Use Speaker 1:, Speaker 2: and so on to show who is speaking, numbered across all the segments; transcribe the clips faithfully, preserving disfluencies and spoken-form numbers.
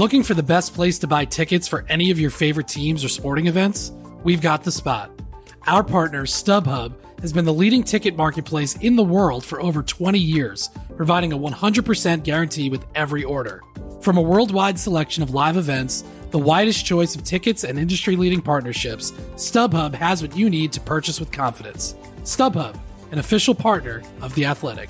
Speaker 1: Looking for the best place to buy tickets for any of your favorite teams or sporting events? We've got the spot. Our partner, StubHub, has been the leading ticket marketplace in the world for over twenty years, providing a one hundred percent guarantee with every order. From a worldwide selection of live events, the widest choice of tickets and industry-leading partnerships, StubHub has what you need to purchase with confidence. StubHub, an official partner of The Athletic.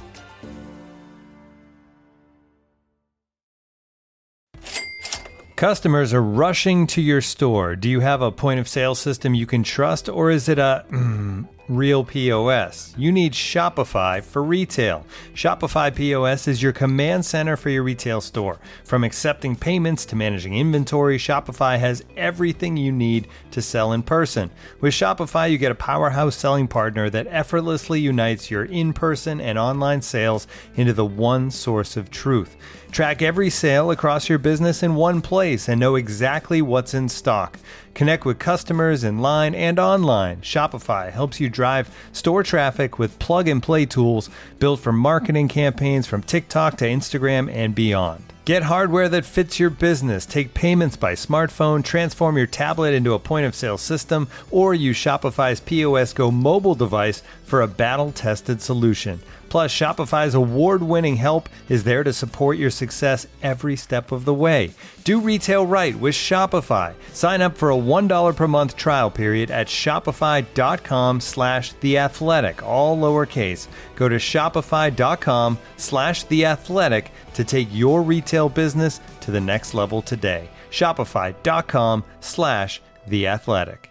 Speaker 2: Customers are rushing to your store. Do you have a point-of-sale system you can trust, or is it a mm, real P O S? You need Shopify for retail. Shopify P O S is your command center for your retail store. From accepting payments to managing inventory, Shopify has everything you need to sell in person. With Shopify, you get a powerhouse selling partner that effortlessly unites your in-person and online sales into the one source of truth. Track every sale across your business in one place and know exactly what's in stock. Connect with customers in line and online. Shopify helps you drive store traffic with plug-and-play tools built for marketing campaigns from TikTok to Instagram and beyond. Get hardware that fits your business. Take payments by smartphone, transform your tablet into a point-of-sale system, or use Shopify's P O S Go mobile device for a battle-tested solution. Plus, Shopify's award-winning help is there to support your success every step of the way. Do retail right with Shopify. Sign up for a one dollar per month trial period at shopify.com slash theathletic, all lowercase. Go to shopify.com slash theathletic to take your retail business to the next level today. Shopify.com slash theathletic.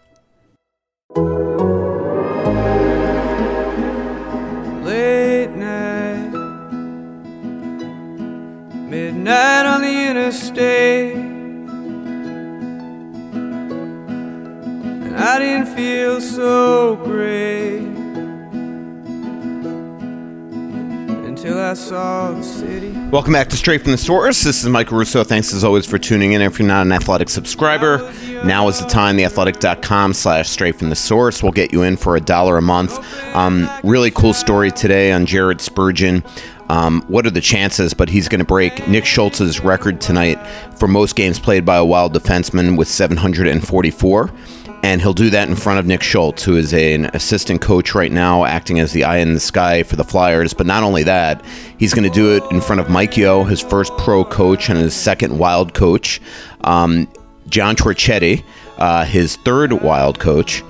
Speaker 3: Late night, midnight on the interstate, and I didn't feel so great until I saw the city.
Speaker 4: Welcome back to Straight from the Source. This is Mike Russo. Thanks as always for tuning in. If you're not an Athletic subscriber, now is the time. theathletic.com slash straight from the source will get you in for a dollar a month. Um, really cool story today on Jared Spurgeon. Um, what are the chances? But he's going to break Nick Schultz's record tonight for most games played by a Wild defenseman with seven hundred forty-four. And he'll do that in front of Nick Schultz, who is a, an assistant coach right now, acting as the eye in the sky for the Flyers. But not only that, he's going to do it in front of Mike Yeo, his first pro coach and his second Wild coach. Um, John Torchetti, uh, his third Wild coach.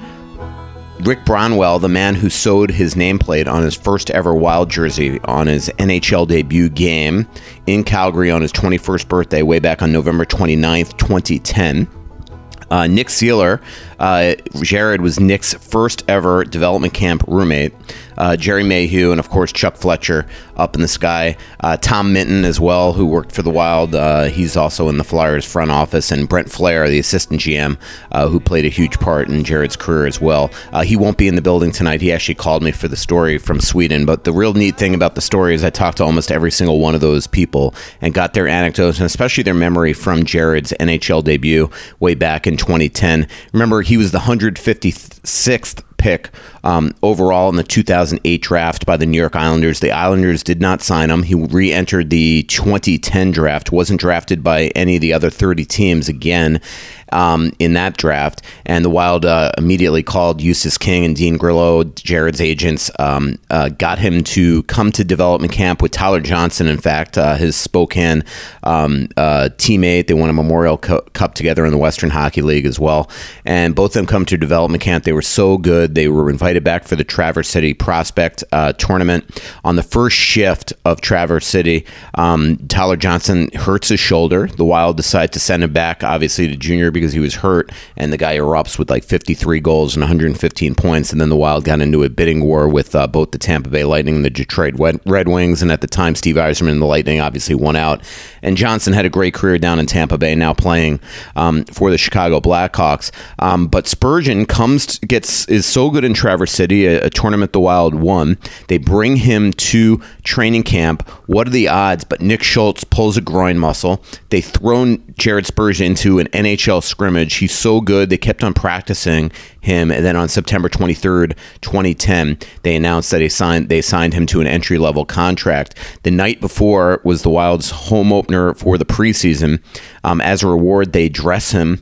Speaker 4: Rick Bronwell, the man who sewed his nameplate on his first ever Wild jersey on his N H L debut game in Calgary on his twenty-first birthday way back on November twenty-ninth, twenty ten. Uh, Nick Seeler, uh, Jared was Nick's first ever development camp roommate. Uh, Jerry Mayhew and, of course, Chuck Fletcher up in the sky. Uh, Tom Minton as well, who worked for the Wild. Uh, he's also in the Flyers front office. And Brent Flair, the assistant G M, uh, who played a huge part in Jared's career as well. Uh, he won't be in the building tonight. He actually called me for the story from Sweden. But the real neat thing about the story is I talked to almost every single one of those people and got their anecdotes and especially their memory from Jared's N H L debut way back in twenty ten. Remember, he was the one hundred fifty-sixth pick um, overall in the two thousand eight draft by the New York Islanders. The Islanders did not sign him. He re-entered the twenty ten draft, wasn't drafted by any of the other thirty teams again um, in that draft. And the Wild uh, immediately called Eustace King and Dean Grillo, Jared's agents, um, uh, got him to come to development camp with Tyler Johnson, in fact, uh, his Spokane um, uh, teammate. They won a Memorial Cup together in the Western Hockey League as well. And both of them come to development camp. They were so good. They were invited back for the Traverse City Prospect uh, Tournament. On the first shift of Traverse City, um, Tyler Johnson hurts his shoulder. The Wild decide to send him back, obviously, to junior because he was hurt, and the guy erupts with like fifty-three goals and one hundred fifteen points, and then the Wild got into a bidding war with uh, both the Tampa Bay Lightning and the Detroit Red Wings, and at the time, Steve Yzerman and the Lightning obviously won out, and Johnson had a great career down in Tampa Bay, now playing um, for the Chicago Blackhawks, um, but Spurgeon comes, gets is so so good in Traverse City, a, a tournament the Wild won. They bring him to training camp. What are the odds? But Nick Schultz pulls a groin muscle. They throw Jared Spurgeon into an N H L scrimmage. He's so good. They kept on practicing him. And then on September twenty-third, twenty ten, they announced that they signed, they signed him to an entry-level contract. The night before was the Wild's home opener for the preseason. Um, as a reward, they dress him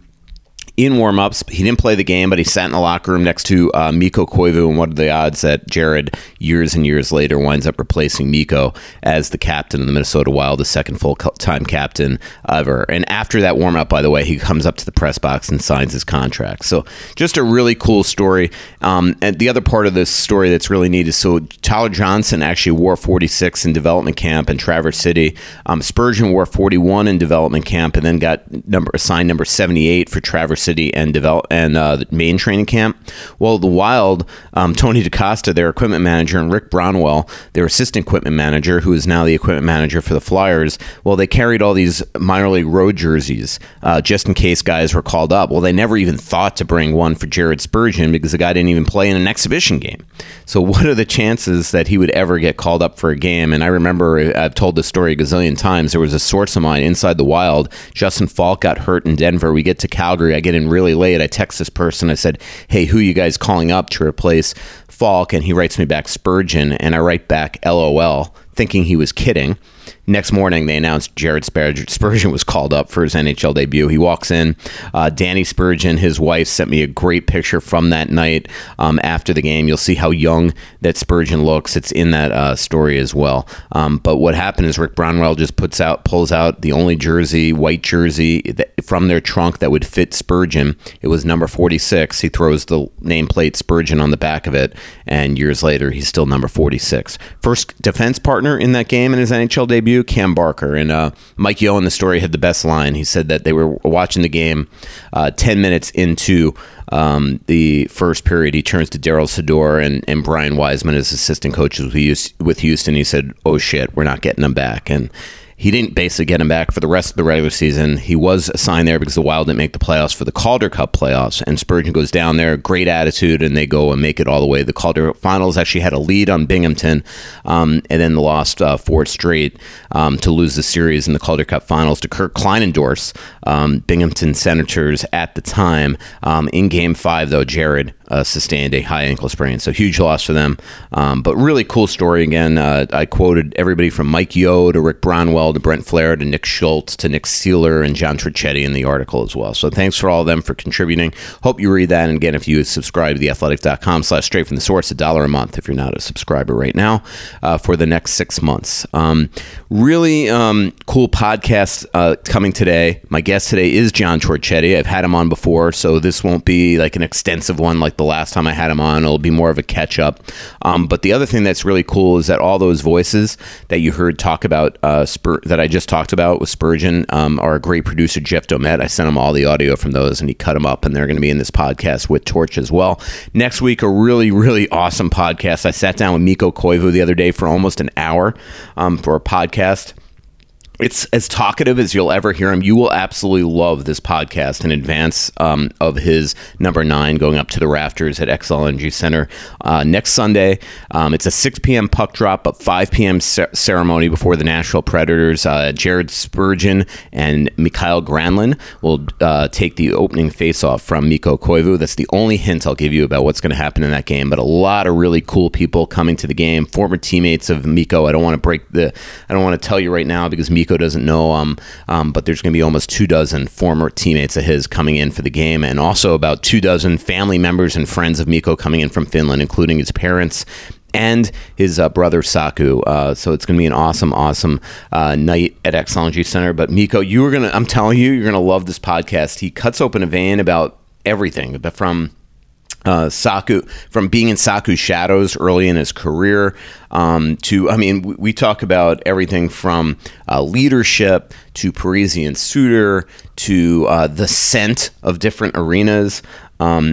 Speaker 4: in warm-ups. He didn't play the game, but he sat in the locker room next to uh, Mikko Koivu, and what are the odds that Jared, years and years later, winds up replacing Mikko as the captain of the Minnesota Wild, the second full-time captain ever. And after that warm-up, by the way, he comes up to the press box and signs his contract. So just a really cool story. Um, and the other part of this story that's really neat is, so Tyler Johnson actually wore forty-six in development camp in Traverse City. Um, Spurgeon wore forty-one in development camp and then got number assigned number seventy-eight for Traverse City and develop and uh, the main training camp. Well, the Wild, um, Tony DaCosta, their equipment manager, and Rick Brownwell, their assistant equipment manager, who is now the equipment manager for the Flyers, well, they carried all these minor league road jerseys uh, just in case guys were called up. Well, they never even thought to bring one for Jared Spurgeon because the guy didn't even play in an exhibition game. So what are the chances that he would ever get called up for a game? And I remember, I've told this story a gazillion times, there was a source of mine inside the Wild. Justin Falk got hurt in Denver. We get to Calgary. I get in really late. I text this person. I said, hey, who are you guys calling up to replace Falk? And he writes me back Spurgeon. And I write back L O L, thinking he was kidding. Next morning, they announced Jared Spurgeon was called up for his N H L debut. He walks in. Uh, Danny Spurgeon, his wife, sent me a great picture from that night um, after the game. You'll see how young that Spurgeon looks. It's in that uh, story as well. Um, but what happened is Rick Brownwell just puts out, pulls out the only jersey, white jersey that, from their trunk that would fit Spurgeon. It was number forty-six. He throws the nameplate Spurgeon on the back of it, and years later, he's still number forty-six. First defense partner in that game in his N H L debut, Cam Barker. And uh, Mike Yeo in the story had the best line. He said that they were watching the game uh, ten minutes into um, the first period. He turns to Daryl Sador and, and Brian Wiseman, his assistant coaches with Houston. He said, oh shit, we're not getting them back. And he didn't basically get him back for the rest of the regular season. He was assigned there because the Wild didn't make the playoffs for the Calder Cup playoffs, and Spurgeon goes down there, great attitude, and they go and make it all the way. The Calder Finals actually had a lead on Binghamton, um, and then lost uh, four straight um, to lose the series in the Calder Cup Finals to Kirk Kleinendorf, um, Binghamton Senators at the time. Um, in Game Five, though, Jared uh, sustained a high ankle sprain, so huge loss for them. Um, but really cool story. Again, uh, I quoted everybody from Mike Yeo to Rick Brownwell to Brent Flair to Nick Schultz to Nick Seeler and John Trichetti in the article as well. So thanks for all of them for contributing. Hope you read that. And again, if you subscribe to theathletic.com slash straight from the source, a dollar a month if you're not a subscriber right now uh, for the next six months. Um, really um, cool podcast uh, coming today. My guest today is John Trichetti. I've had him on before, so this won't be like an extensive one like the last time I had him on. It'll be more of a catch up. Um, but the other thing that's really cool is that all those voices that you heard talk about uh, Spur- that I just talked about with Spurgeon, um, our great producer, Jeff Domet. I sent him all the audio from those, and he cut them up, and they're going to be in this podcast with Torch as well. Next week, a really, really awesome podcast. I sat down with Mikko Koivu the other day for almost an hour um, for a podcast. It's as talkative as you'll ever hear him. You will absolutely love this podcast in advance um, of his number nine going up to the rafters at X L N G Center uh, next Sunday. Um, it's a six p.m. puck drop, but five p.m. ce- ceremony before the Nashville Predators. Uh, Jared Spurgeon and Mikael Granlund will uh, take the opening faceoff from Mikko Koivu. That's the only hint I'll give you about what's going to happen in that game. But a lot of really cool people coming to the game, former teammates of Mikko. I don't want to break the. I don't want to tell you right now because Mikko doesn't know, um, um, but there's going to be almost two dozen former teammates of his coming in for the game, and also about two dozen family members and friends of Mikko coming in from Finland, including his parents and his uh, brother Saku. Uh, so it's going to be an awesome, awesome uh, night at X L N G Center. But Mikko, you are going to, I'm telling you, you're going to love this podcast. He cuts open a vein about everything, but from Uh, Saku, from being in Saku's shadows early in his career um, to, I mean, we, we talk about everything from uh, leadership to Parisian Suitor to uh, the scent of different arenas. Um,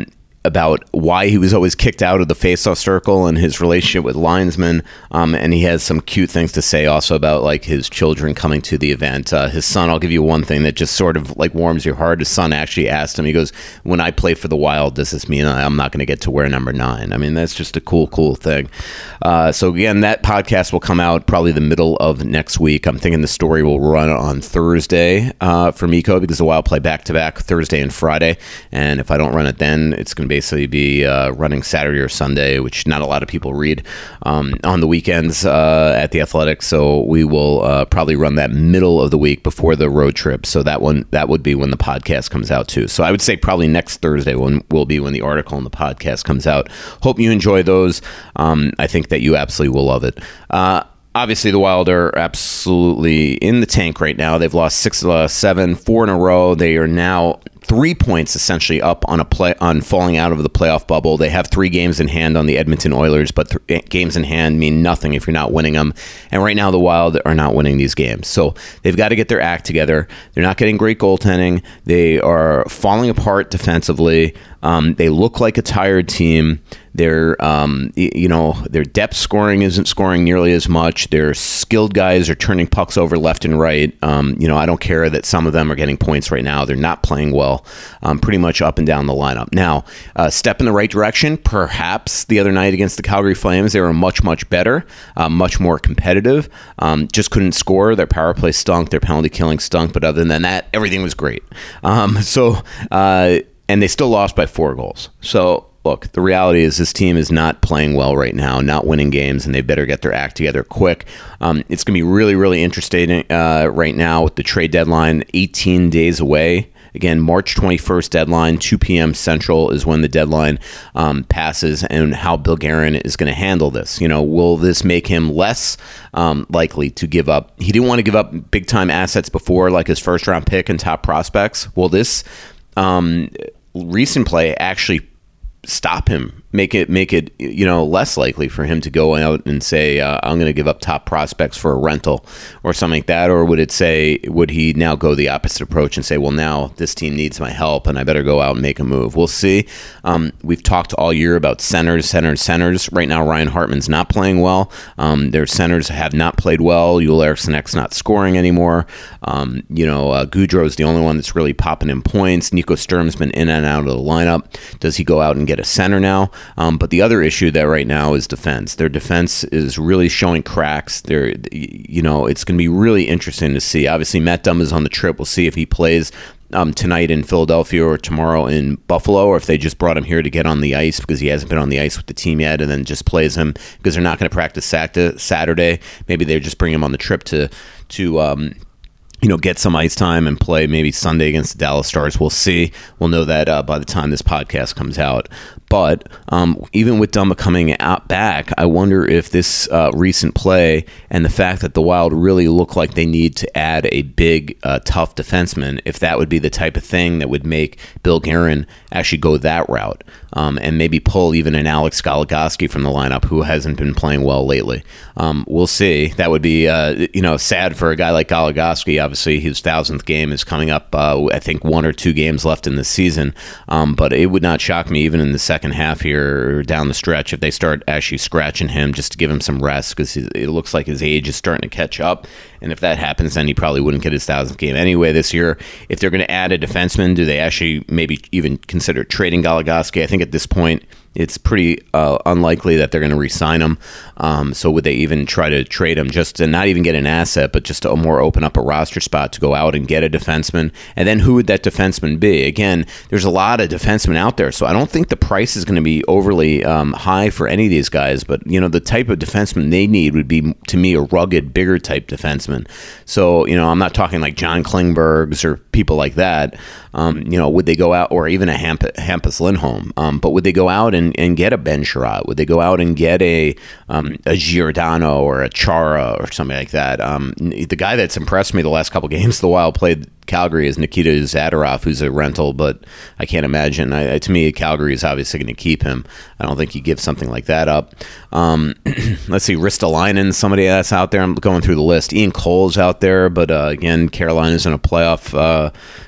Speaker 4: about why he was always kicked out of the faceoff circle and his relationship with linesmen. Um, and he has some cute things to say also about like his children coming to the event. Uh, his son, I'll give you one thing that just sort of like warms your heart. His son actually asked him, he goes, when I play for the Wild, does this mean I'm not going to get to wear number nine? I mean, that's just a cool, cool thing. Uh, so again, that podcast will come out probably the middle of next week. I'm thinking the story will run on Thursday uh, for Mikko because the Wild play back-to-back Thursday and Friday. And if I don't run it then, it's going to basically be uh, running Saturday or Sunday, which not a lot of people read um, on the weekends uh, at The Athletic. So we will uh, probably run that middle of the week before the road trip. So that one that would be when the podcast comes out too. So I would say probably next Thursday when, will be when the article and the podcast comes out. Hope you enjoy those. Um, I think that you absolutely will love it. Uh, Obviously, the Wild are absolutely in the tank right now. They've lost six, uh, seven, four in a row. They are now three points essentially up on a play on falling out of the playoff bubble. They have three games in hand on the Edmonton Oilers, but th- games in hand mean nothing if you're not winning them. And right now, the Wild are not winning these games. So they've got to get their act together. They're not getting great goaltending. They are falling apart defensively. Um, they look like a tired team. Their, um, you know, their depth scoring isn't scoring nearly as much. Their skilled guys are turning pucks over left and right. Um, you know, I don't care that some of them are getting points right now. They're not playing well, um, pretty much up and down the lineup. Now, uh, step in the right direction. Perhaps the other night against the Calgary Flames, they were much, much better, uh, much more competitive. Um, just couldn't score. Their power play stunk. Their penalty killing stunk. But other than that, everything was great. Um, so, uh, and they still lost by four goals. So, look, the reality is this team is not playing well right now, not winning games, and they better get their act together quick. Um, it's going to be really, really interesting uh, right now with the trade deadline, eighteen days away. Again, March twenty-first deadline, two p.m. Central is when the deadline um, passes, and how Bill Guerin is going to handle this. You know, will this make him less um, likely to give up? He didn't want to give up big-time assets before, like his first-round pick and top prospects. Will this um, recent play actually stop him, make it make it you know less likely for him to go out and say uh, I'm going to give up top prospects for a rental or something like that? Or would it say, would he now go the opposite approach and say, well, now this team needs my help and I better go out and make a move? We'll see. Um, we've talked all year about centers, centers, centers. Right now, Ryan Hartman's not playing well. Um, their centers have not played well. Joel Eriksson's not scoring anymore. Um, you know, uh, Goudreau's the only one that's really popping in points. Nico Sturm's been in and out of the lineup. Does he go out and get a center now? Um, but the other issue there right now is defense. Their defense is really showing cracks. They're, you know, it's going to be really interesting to see. Obviously, Matt Dumba is on the trip. We'll see if he plays um, tonight in Philadelphia or tomorrow in Buffalo, or if they just brought him here to get on the ice because he hasn't been on the ice with the team yet, and then just plays him because they're not going to practice Saturday. Maybe they just bring him on the trip to to. Um, you know, get some ice time and play maybe Sunday against the Dallas Stars. We'll see. We'll know that uh, by the time this podcast comes out. But um, even with Dumba coming out back, I wonder if this uh, recent play and the fact that the Wild really look like they need to add a big, uh, tough defenseman, if that would be the type of thing that would make Bill Guerin actually go that route um, and maybe pull even an Alex Goligoski from the lineup who hasn't been playing well lately. Um, we'll see. That would be, uh, you know, sad for a guy like Goligoski. Obviously, his thousandth game is coming up. Uh, I think one or two games left in the season. Um, but it would not shock me, even in the second half here or down the stretch, if they start actually scratching him just to give him some rest, because it looks like his age is starting to catch up. And if that happens, then he probably wouldn't get his thousandth game anyway this year. If they're going to add a defenseman, do they actually maybe even consider trading Goligoski? I think at this point, it's pretty uh, unlikely that they're going to re-sign him. Um, so would they even try to trade him just to not even get an asset, but just to more open up a roster spot to go out and get a defenseman? And then who would that defenseman be? Again, there's a lot of defensemen out there, so I don't think the price is going to be overly um, high for any of these guys. But, you know, the type of defenseman they need would be, to me, a rugged, bigger type defenseman. So, you know, I'm not talking like John Klingbergs or people like that. Um, you know, would they go out, or even a Hamp- Hampus Lindholm, um, but would they go out and, and get a Ben Sherratt? Would they go out and get a um, a Giordano or a Chara or something like that? Um, the guy that's impressed me the last couple games the Wild played Calgary is Nikita Zadorov, who's a rental, but I can't imagine. I, to me, Calgary is obviously going to keep him. I don't think you give something like that up. Um, let's see, Ristolainen, somebody that's out there. I'm going through the list. Ian Cole's out there, but uh, again, Carolina's in a playoff uh,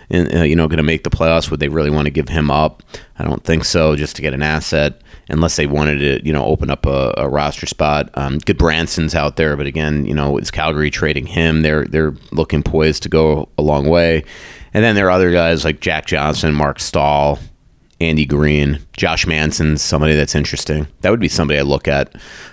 Speaker 4: in, uh, you know, going to make the playoffs. Would they really want to give him up? I don't think so, just to get an asset, unless they wanted to, you know, open up a, a roster spot. Um, Goodbranson's out there, but again, you know, is Calgary trading him? They're they're looking poised to go a long way. And then there are other guys like Jack Johnson, Mark Stahl, Andy Green, Josh Manson's somebody that's interesting. That would be somebody I look at.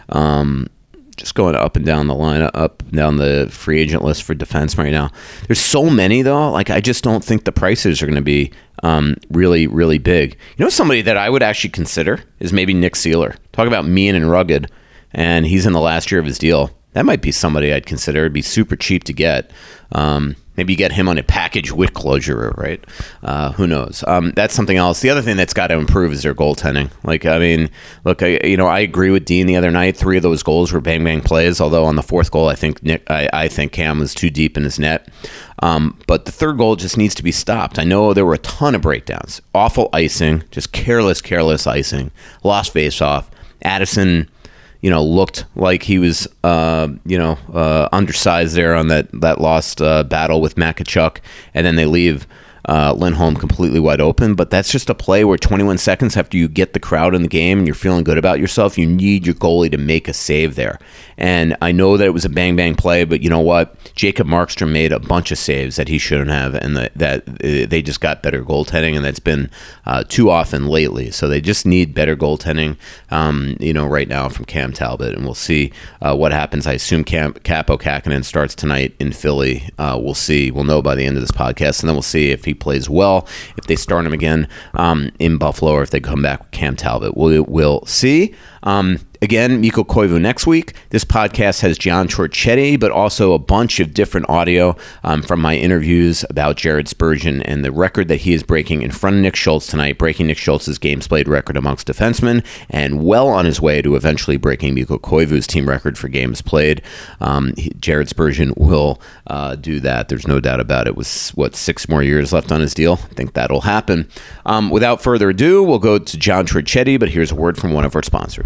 Speaker 4: Um, just going up and down the line, up and down the free agent list for defense right now. There's so many, though. Like, I just don't think the prices are going to be um, really, really big. You know, somebody that I would actually consider is maybe Nick Seeler. Talk about mean and rugged, and he's in the last year of his deal. That might be somebody I'd consider. It'd be super cheap to get. Um, maybe you get him on a package with closure, right? Uh, who knows? Um, that's something else. The other thing that's got to improve is their goaltending. Like, I mean, look, I, you know, I agree with Dean the other night. Three of those goals were bang bang plays. Although on the fourth goal, I think Nick, I, I think Cam was too deep in his net. Um, but the third goal just needs to be stopped. I know there were a ton of breakdowns, awful icing, just careless, careless icing, lost face-off. Addison, you know, looked like he was, uh, you know, uh, undersized there on that, that lost uh, battle with Makachuk, and then they leave uh, Lindholm completely wide open. But that's just a play where twenty-one seconds after you get the crowd in the game and you're feeling good about yourself, you need your goalie to make a save there. And I know that it was a bang-bang play, but you know what? Jacob Markstrom made a bunch of saves that he shouldn't have, and the, that uh, they just got better goaltending, and that's been uh, too often lately. So they just need better goaltending, um, you know, right now from Cam Talbot, and we'll see uh, what happens. I assume Cam, Kaapo Kähkönen starts tonight in Philly. Uh, we'll see. We'll know by the end of this podcast, and then we'll see if he plays well, if they start him again um, in Buffalo, or if they come back with Cam Talbot. We'll, we'll see. Um, again, Mikko Koivu next week. This podcast has John Torchetti, but also a bunch of different audio um, from my interviews about Jared Spurgeon and the record that he is breaking in front of Nick Schultz tonight, breaking Nick Schultz's games played record amongst defensemen, and well on his way to eventually breaking Mikko Koivu's team record for games played. Um, he, Jared Spurgeon will uh, do that. There's no doubt about it. With, what, six more years left on his deal? I think that'll happen. Um, without further ado, we'll go to John Torchetti, but here's a word from one of our sponsors.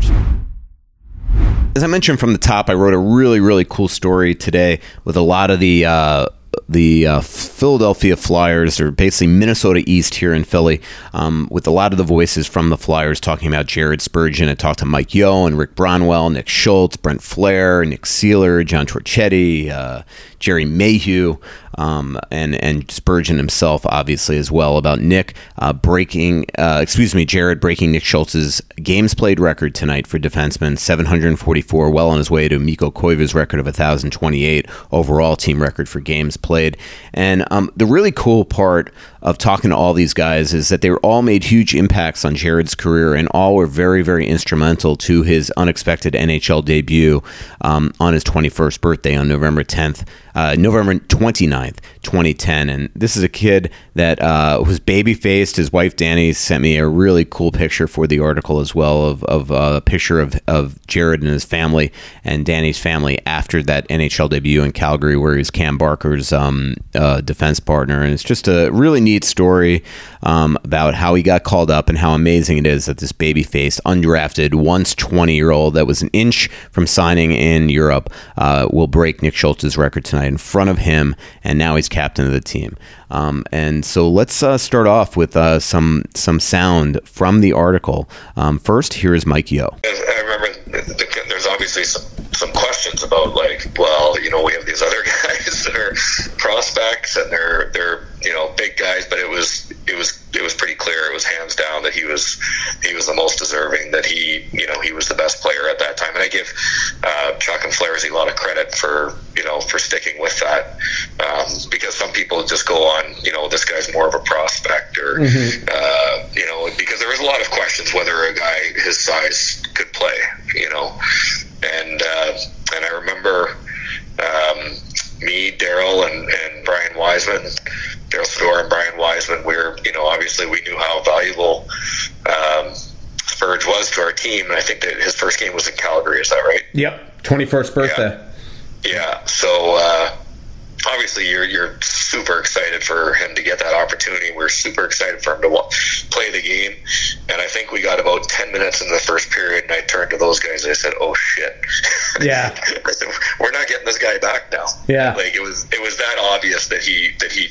Speaker 4: As I mentioned from the top, I wrote a really, really cool story today with a lot of the uh, the uh, Philadelphia Flyers, or basically Minnesota East here in Philly, um, with a lot of the voices from the Flyers talking about Jared Spurgeon. I talked to Mike Yeo and Rick Bronwell, Nick Schultz, Brent Flair, Nick Seeler, John Torchetti, uh, Jerry Mayhew, um, and and Spurgeon himself, obviously, as well, about Nick uh, breaking, uh, excuse me, Jared breaking Nick Schultz's games played record tonight for defensemen, seven hundred forty-four, well on his way to Mikko Koivu's record of one thousand twenty-eight, overall team record for games played. And um, the really cool part of talking to all these guys is that they were all made huge impacts on Jared's career, and all were very, very instrumental to his unexpected N H L debut um, on his twenty-first birthday on November tenth, uh, November twenty-ninth, twenty ten. And this is a kid that uh, was baby-faced. His wife, Danny, sent me a really cool picture for the article as well, of, of uh, a picture of, of Jared and his family, and Danny's family after that N H L debut in Calgary, where he was Cam Barker's um, uh, defense partner. And it's just a really neat story um, about how he got called up and how amazing it is that this baby-faced, undrafted, once twenty-year-old that was an inch from signing in Europe uh, will break Nick Schultz's record tonight in front of him, and now he's captain of the team. Um, and so let's uh, start off with uh, some some sound from the article. Um, first, here is Mike Yeo.
Speaker 5: I remember there's obviously some, some questions about, like, well, you know, we have these other guys that are prospects and they're they're you know big guys, but it was it was it was pretty clear, it was hands down that he was he was the most deserving, that he you know he was the best player at that time. And I give uh, Chuck and Flaherty a lot of credit for you know for sticking with that, um, because some people just go on, you know, this guy's more of a prospect, or mm-hmm. uh, you know, because there was a lot of questions whether a guy his size could play, you know, and uh, and I remember um, me, Daryl, and, and Brian Wiseman, Daryl Fedor and Brian Wiseman, we're, you know, obviously we knew how valuable um, Spurge was to our team, and I think that his first game was in Calgary, is that right?
Speaker 6: Yep, twenty-first birthday.
Speaker 5: Yeah, yeah. So uh, obviously you're you're super excited for him to get that opportunity. We're super excited for him to w- play the game, and I think we got about ten minutes in the first period, and I turned to those guys and I said, "Oh shit!"
Speaker 6: Yeah,
Speaker 5: I said, "We're not getting this guy back now."
Speaker 6: Yeah,
Speaker 5: like it was it was that obvious that he that he just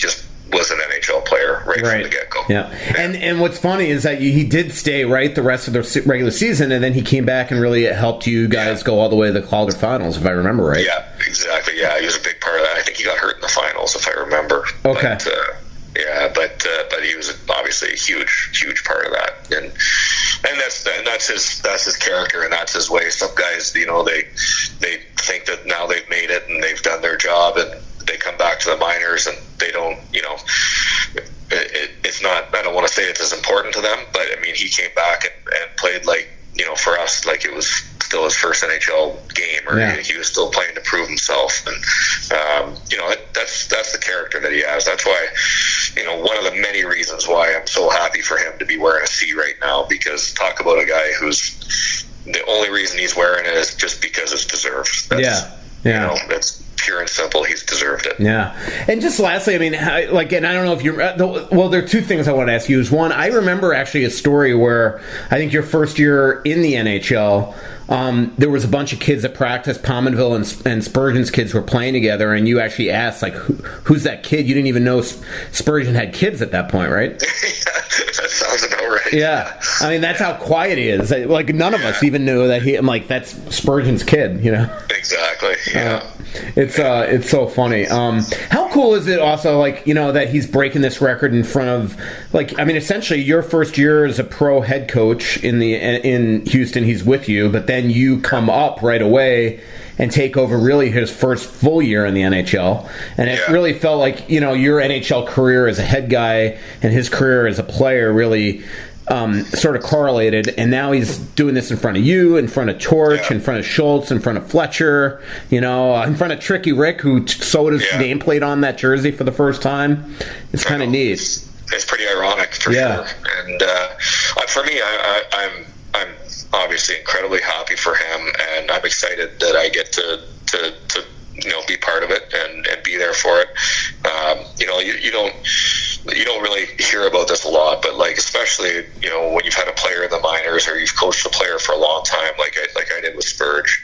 Speaker 5: was an N H L player right,
Speaker 6: right.
Speaker 5: from the get-go.
Speaker 6: Yeah. yeah, and and what's funny is that he did stay right the rest of the regular season, and then he came back and really helped you guys yeah. go all the way to the Calder Finals, if I remember right.
Speaker 5: Yeah, exactly. Yeah, he was a big part of that. I think he got hurt in the finals, if I remember.
Speaker 6: Okay.
Speaker 5: But, uh, yeah, but uh, but he was obviously a huge, huge part of that, and and that's and that's his that's his character, and that's his way. Some guys, you know, they they think that now they've made it and they've done their job, and they come back to the minors and they don't, you know, it, it, it's not, I don't want to say it's as important to them, but I mean, he came back and, and played like, you know, for us, like it was still his first N H L game, or yeah. he, he was still playing to prove himself. And, um, you know, it, that's, that's the character that he has. That's why, you know, one of the many reasons why I'm so happy for him to be wearing a C right now, because talk about a guy who's, the only reason he's wearing it is just because it's deserved. That's,
Speaker 6: yeah. Yeah.
Speaker 5: You know, that's pure and simple. He's deserved it.
Speaker 6: Yeah. And just lastly, I mean, how, like, and I don't know if you're, uh, well, there are two things I want to ask you. Is one, I remember actually a story where I think your first year in the N H L, um, there was a bunch of kids at practice, Pominville and, and Spurgeon's kids were playing together, and you actually asked, like, Who, who's that kid? You didn't even know Spurgeon had kids at that point, right?
Speaker 5: Yeah, that sounds about right.
Speaker 6: Yeah. I mean, that's how quiet he is. Like, none of
Speaker 5: yeah.
Speaker 6: us even knew that he, I'm like, that's Spurgeon's kid, you know?
Speaker 5: Exactly. Yeah.
Speaker 6: Uh, it's uh, it's so funny. Um, how cool is it also, like, you know, that he's breaking this record in front of, like, I mean, essentially your first year as a pro head coach in the in Houston, he's with you, but then you come up right away and take over really his first full year in the N H L. And it
Speaker 5: yeah.
Speaker 6: really felt like, you know, your N H L career as a head guy and his career as a player really Um, sort of correlated, and now he's doing this in front of you, in front of Torch,
Speaker 5: yeah.
Speaker 6: in front of Schultz, in front of Fletcher, you know, uh, in front of Tricky Rick, who t- sewed his yeah. nameplate on that jersey for the first time. It's kind of neat.
Speaker 5: It's, it's pretty ironic, for
Speaker 6: yeah.
Speaker 5: sure. And uh, for me, I, I, I'm I'm obviously incredibly happy for him, and I'm excited that I get to to, to you know be part of it and, and be there for it. Um, you know, you, you don't. You don't really hear about this a lot, but like especially you know when you've had a player in the minors or you've coached a player for a long time, like I like I did with Spurge.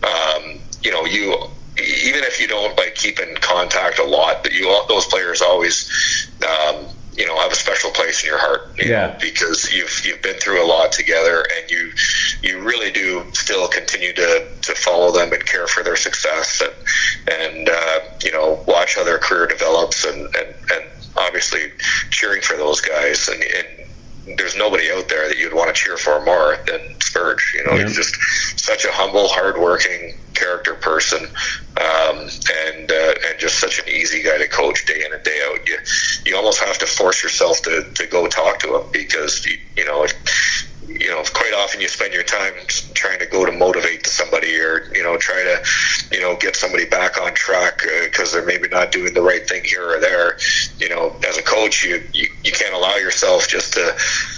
Speaker 5: Um, you know, you even if you don't like keep in contact a lot, but you those players always um, you know have a special place in your heart. You
Speaker 6: yeah,
Speaker 5: know, because you've you've been through a lot together, and you you really do still continue to, to follow them and care for their success, and and uh, you know watch how their career develops, and and, and obviously cheering for those guys, and, and there's nobody out there that you'd want to cheer for more than Spurge. You know, yeah. he's just such a humble, hardworking character person, um, and uh, and just such an easy guy to coach day in and day out. You you almost have to force yourself to, to go talk to him, because you, you know if, you know quite often you spend your time trying to go to motivate somebody, or you know try to you know get somebody back on track because uh, they're maybe not doing the right thing here or there. You know, as a coach, you you, you can't allow yourself just to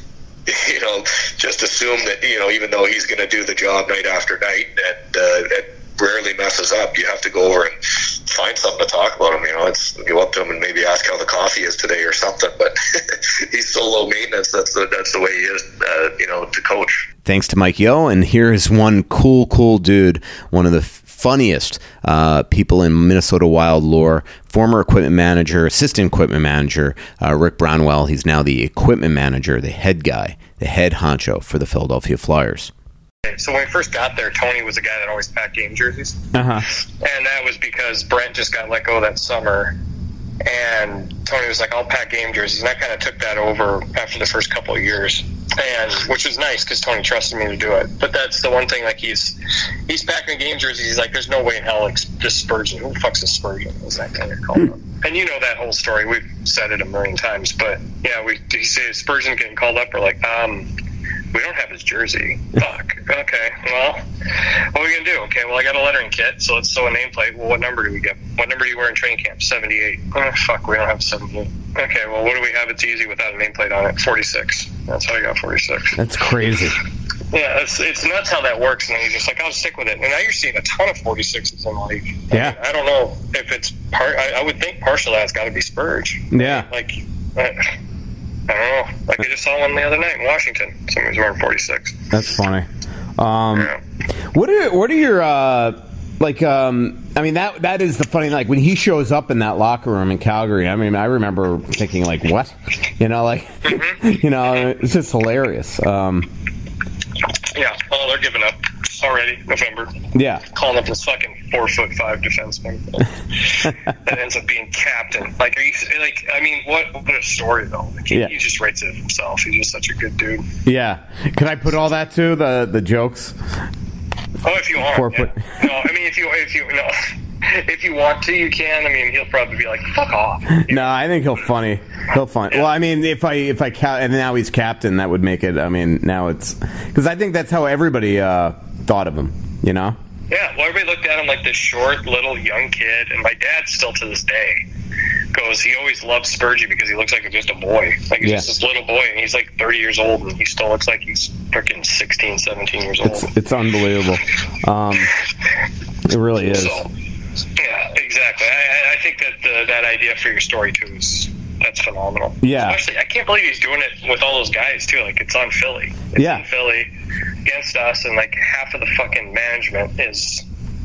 Speaker 5: you know just assume that you know even though he's going to do the job night after night and, uh, and rarely messes up, you have to go over and find something to talk about him. You know, it's you go up to him and maybe ask how the coffee is today or something. But he's so low maintenance. That's the that's the way he is. Uh, you know, to coach.
Speaker 4: Thanks to Mike Yeo, and here's one cool, cool dude, one of the funniest uh, people in Minnesota Wild lore, former equipment manager, assistant equipment manager, uh, Rick Brownwell. He's now the equipment manager, the head guy, the head honcho for the Philadelphia Flyers.
Speaker 7: So when we first got there, Tony was a guy that always packed game jerseys.
Speaker 6: Uh-huh.
Speaker 7: And that was because Brent just got let go that summer. And Tony was like, I'll pack game jerseys. And I kind of took that over after the first couple of years, and which was nice because Tony trusted me to do it. But that's the one thing, like he's he's packing game jerseys. He's like, there's no way in hell it's just Spurgeon. Who the fuck's a Spurgeon? Is that guy you're calling up? And you know that whole story. We've said it a million times. But yeah, we he said Spurgeon getting called up. We're like, um, we don't have his jersey. Fuck. Okay. Well, what are we gonna do? Okay. Well, I got a lettering kit, so let's sew a nameplate. Well, what number do we get? What number do you wear in training camp? seventy-eight. Oh, fuck. We don't have seventy-eight. Okay. Well, what do we have? It's easy without a nameplate on it. forty-six. That's how I got forty-six.
Speaker 6: That's crazy.
Speaker 7: Yeah, it's it's nuts how that works, and then you're just like, I'll stick with it. And now you're seeing a ton of forty-sixes in the league.
Speaker 6: Yeah.
Speaker 7: I, mean, I don't know if it's part. I, I would think partial that's got to be Spurge.
Speaker 6: Yeah.
Speaker 7: Like. I, I don't know. Like I just saw one the other night in Washington. Somebody was wearing forty-six.
Speaker 6: That's funny. Um,
Speaker 7: yeah.
Speaker 6: What are what are your uh, like, um, I mean, that that is the funny, like, when he shows up in that locker room in Calgary, I mean, I remember thinking, like, what? You know, like, mm-hmm. you know, it's just hilarious. Um,
Speaker 7: yeah, well, they're giving up already, November.
Speaker 6: Yeah.
Speaker 7: Calling up this fucking four foot five defenseman that ends up being captain. Like, are you, like, I mean, what, what a story, though. Like, he,
Speaker 6: yeah.
Speaker 7: he just writes it himself. He's just such a good dude.
Speaker 6: Yeah. Can I put all that, too, the, the jokes?
Speaker 7: Oh, if you want.
Speaker 6: Four
Speaker 7: yeah.
Speaker 6: foot.
Speaker 7: No, I mean, if you, if you, no. If you want to, you can. I mean, he'll probably be like, "Fuck off."
Speaker 6: You no, know? I think he'll funny. He'll funny. Yeah. Well, I mean, if I if I count, and now he's captain, that would make it. I mean, now it's because I think that's how everybody uh, thought of him. You know?
Speaker 7: Yeah. Well, everybody looked at him like this short, little, young kid, and my dad still to this day goes, he always loved Spurgey because he looks like just a boy. Like he's yeah. just this little boy, and he's like thirty years old, and he still looks like he's freaking sixteen, seventeen years old.
Speaker 6: It's, it's unbelievable. Um, it really is.
Speaker 7: So, yeah, exactly. I, I think that the, that idea for your story too is that's phenomenal.
Speaker 6: Yeah.
Speaker 7: Especially, I can't believe he's doing it with all those guys too. Like it's on Philly. It's
Speaker 6: yeah.
Speaker 7: on Philly against us, and like half of the fucking management is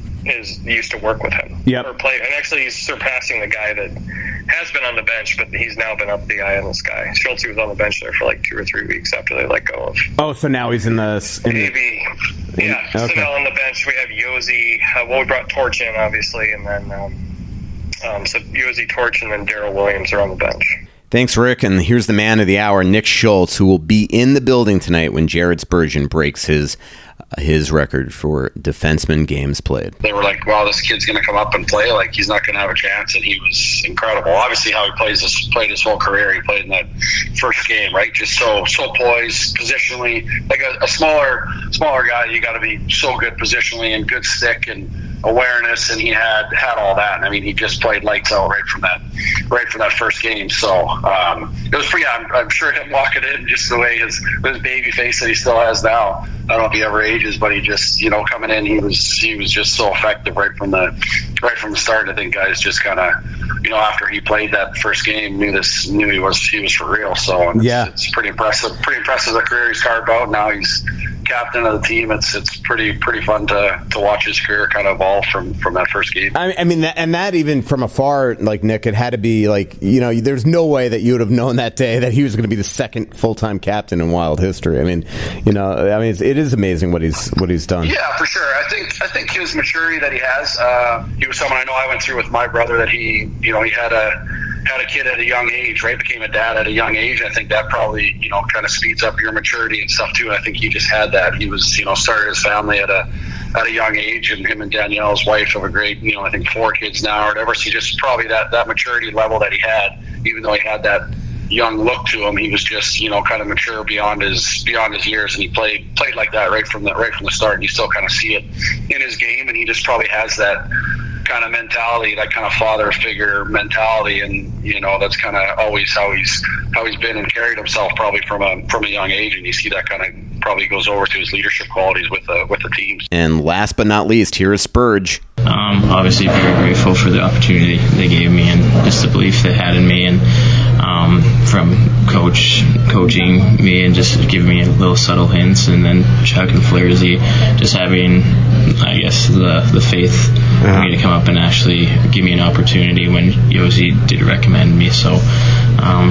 Speaker 7: is used to work with him.
Speaker 6: Yep.
Speaker 7: Or play, and actually he's surpassing the guy that has been on the bench, but he's now been up the eye on this guy. Schultz was on the bench there for like two or three weeks after they let go of.
Speaker 6: Oh, so now he's in the. In
Speaker 7: Maybe. The, yeah. Okay. So now on the bench we have Josi. Uh, well, we brought Torch in obviously, and then um, um, so Josi, Torch, and then Daryl Williams are on the bench.
Speaker 4: Thanks, Rick. And here's the man of the hour, Nick Schultz, who will be in the building tonight when Jared Spurgeon breaks his uh, his record for defenseman games played.
Speaker 8: They were like, "Wow, this kid's going to come up and play. Like he's not going to have a chance." And he was incredible. Obviously, how he plays this played his whole career. He played in that first game, right? Just so so poised, positionally, like a, a smaller smaller guy. You got to be so good positionally and good stick and awareness, and he had had all that. And I mean, he just played lights out right from that right from that first game. So um, it was pretty. I'm, I'm sure him walking in, just the way his his baby face that he still has now. I don't know if he ever ages, but he just, you know, coming in, he was he was just so effective right from the right from the start. I think guys just kind of, you know, after he played that first game, knew this knew he was he was for real. So and
Speaker 6: yeah,
Speaker 8: it's, it's pretty impressive. Pretty impressive the career he's carved out. Now he's captain of the team. It's it's pretty pretty fun to, to watch his career kind of evolve from, from that first game.
Speaker 6: I, I mean, that, and that even from afar, like Nick, it had to be like, you know, there's no way that you would have known that day that he was going to be the second full time captain in Wild history. I mean, you know, I mean, it's, it is amazing what he's what he's done.
Speaker 8: Yeah, for sure. I think I think his maturity that he has. Uh, he was someone I know I went through with my brother that he, you know, he had a. had a kid at a young age, right? Became a dad at a young age. I think that probably, you know, kind of speeds up your maturity and stuff too. And I think he just had that. He was, you know, started his family at a at a young age, and him and Danielle, his wife, have a great, you know, I think four kids now or whatever. So just probably that that maturity level that he had, even though he had that young look to him, he was just, you know, kind of mature beyond his beyond his years, and he played played like that right from the right from the start. And you still kind of see it in his game, and he just probably has that kind of mentality, that kind of father figure mentality, and you know that's kind of always how he's how he's been and carried himself probably from a from a young age, and you see that kind of probably goes over to his leadership qualities with the with the teams.
Speaker 4: And last but not least, here is Spurge.
Speaker 9: Um, obviously very grateful for the opportunity they gave me and just the belief they had in me, and um, from coach coaching me and just giving me little subtle hints, and then Chuck and Flaherty just having, I guess, the the faith for me to come up and actually give me an opportunity when Josi did recommend me. So um,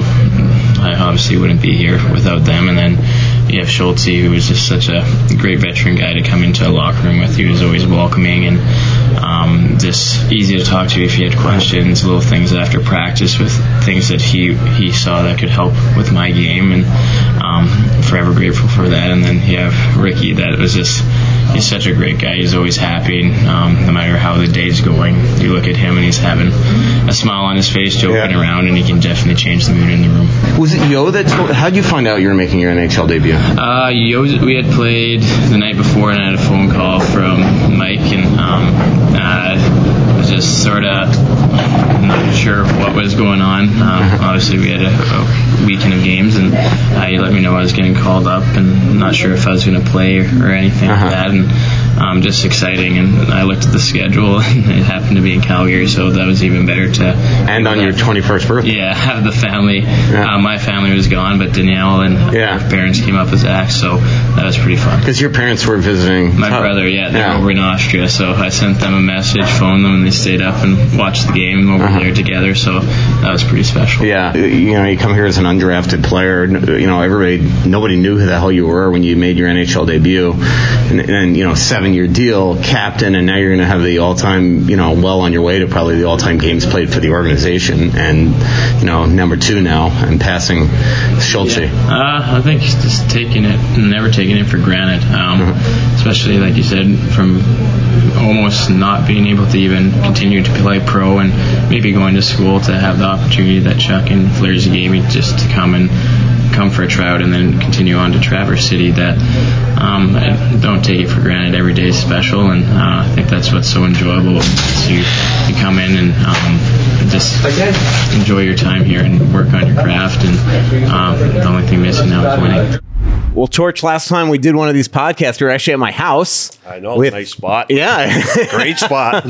Speaker 9: I obviously wouldn't be here without them. And then you have Schultz, who was just such a great veteran guy to come into a locker room with. He was always welcoming and um, just easy to talk to if you had questions, little things after practice with things that he he saw that could help with my game, and um, forever grateful for that. And then you have Ricky, that was just, he's such a great guy. He's always happy, um, no matter how the day's going. You look at him and he's having a smile on his face, joking yeah. around, and he can definitely change the mood in the room.
Speaker 4: Was it Yo that told, how'd you find out you were making your N H L debut?
Speaker 9: Uh, Yo, we had played the night before, and I had a phone call from Mike, and um, uh, was just sort of not sure what was going on. Um, obviously, we had a, a week weekend of games, and uh, he let me know I was getting called up, and not sure if I was going to play or, or anything uh-huh. like that, and um, just exciting. And I looked at the schedule, and it happened to be in Calgary, so that was even better to.
Speaker 4: And on your twenty-first birthday.
Speaker 9: Yeah, have the family. Yeah. Uh, my family was gone, but Danielle and
Speaker 4: yeah.
Speaker 9: her parents came up with Zach, so that was pretty fun.
Speaker 4: Because your parents were visiting.
Speaker 9: My oh. brother, yeah, they're yeah. over in Austria, so I sent them a message, phoned them, and they stayed up and watched the game over uh-huh. there together, so that was pretty special.
Speaker 4: Yeah, you know, you come here as an undrafted player, you know, everybody, nobody knew who the hell you were when you made your N H L debut, and, and you know, seven-year deal, captain, and now you're going to have the all-time, you know, well on your way to probably the all-time games played for the organization, and, you know, number two now, and passing Schultz.
Speaker 9: Yeah. Uh, I think just taking it, never taking it for granted, um, uh-huh. especially, like you said, from almost not being able to even continue to play pro and maybe going to school to have the opportunity that Chuck and Flaherty gave me just to come and come for a tryout and then continue on to Traverse City. That um, I don't take it for granted. Every day is special, and uh, I think that's what's so enjoyable. So you, you come in and um, just enjoy your time here and work on your craft, and um, the only thing missing now is winning.
Speaker 4: Well, Torch, last time we did one of these podcasts, we were actually at my house.
Speaker 10: I know,
Speaker 4: with,
Speaker 10: nice spot.
Speaker 4: Yeah.
Speaker 10: Great spot.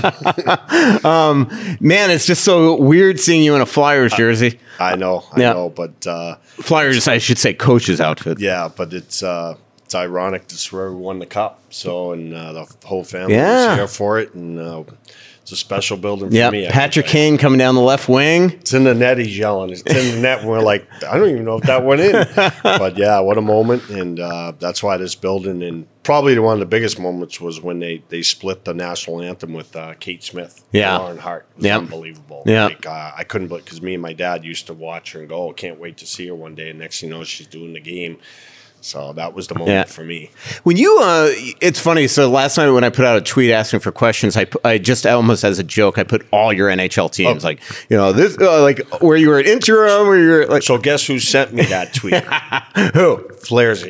Speaker 4: um, man, it's just so weird seeing you in a Flyers jersey.
Speaker 10: I, I know, I
Speaker 4: yeah.
Speaker 10: know, but... Uh,
Speaker 4: Flyers, I should say, coach's outfit.
Speaker 10: Yeah, but it's uh, it's ironic. This is where we won the Cup, so, and uh, the whole family
Speaker 4: yeah.
Speaker 10: was here for it, and... Uh, It's a special building for
Speaker 4: yep.
Speaker 10: me.
Speaker 4: Patrick Kane coming down the left wing.
Speaker 10: It's in the net. He's yelling. It's in the net. And we're like, I don't even know if that went in. But yeah, what a moment. And uh, that's why this building, and probably one of the biggest moments was when they, they split the national anthem with uh, Kate Smith
Speaker 4: yeah.
Speaker 10: and Lauren Hart. It was
Speaker 4: yep.
Speaker 10: unbelievable.
Speaker 4: Yeah.
Speaker 10: Like, uh, I couldn't believe, because me and my dad used to watch her and go, oh, can't wait to see her one day. And next thing you know, she's doing the game. So that was the moment
Speaker 4: yeah.
Speaker 10: for me.
Speaker 4: When you, uh, it's funny. So last night when I put out a tweet asking for questions, I, I just almost as a joke, I put all your N H L teams, oh. like you know this, uh, like where you were at interim, where you were like.
Speaker 10: So guess who sent me that tweet?
Speaker 4: Who?
Speaker 10: Flaherty.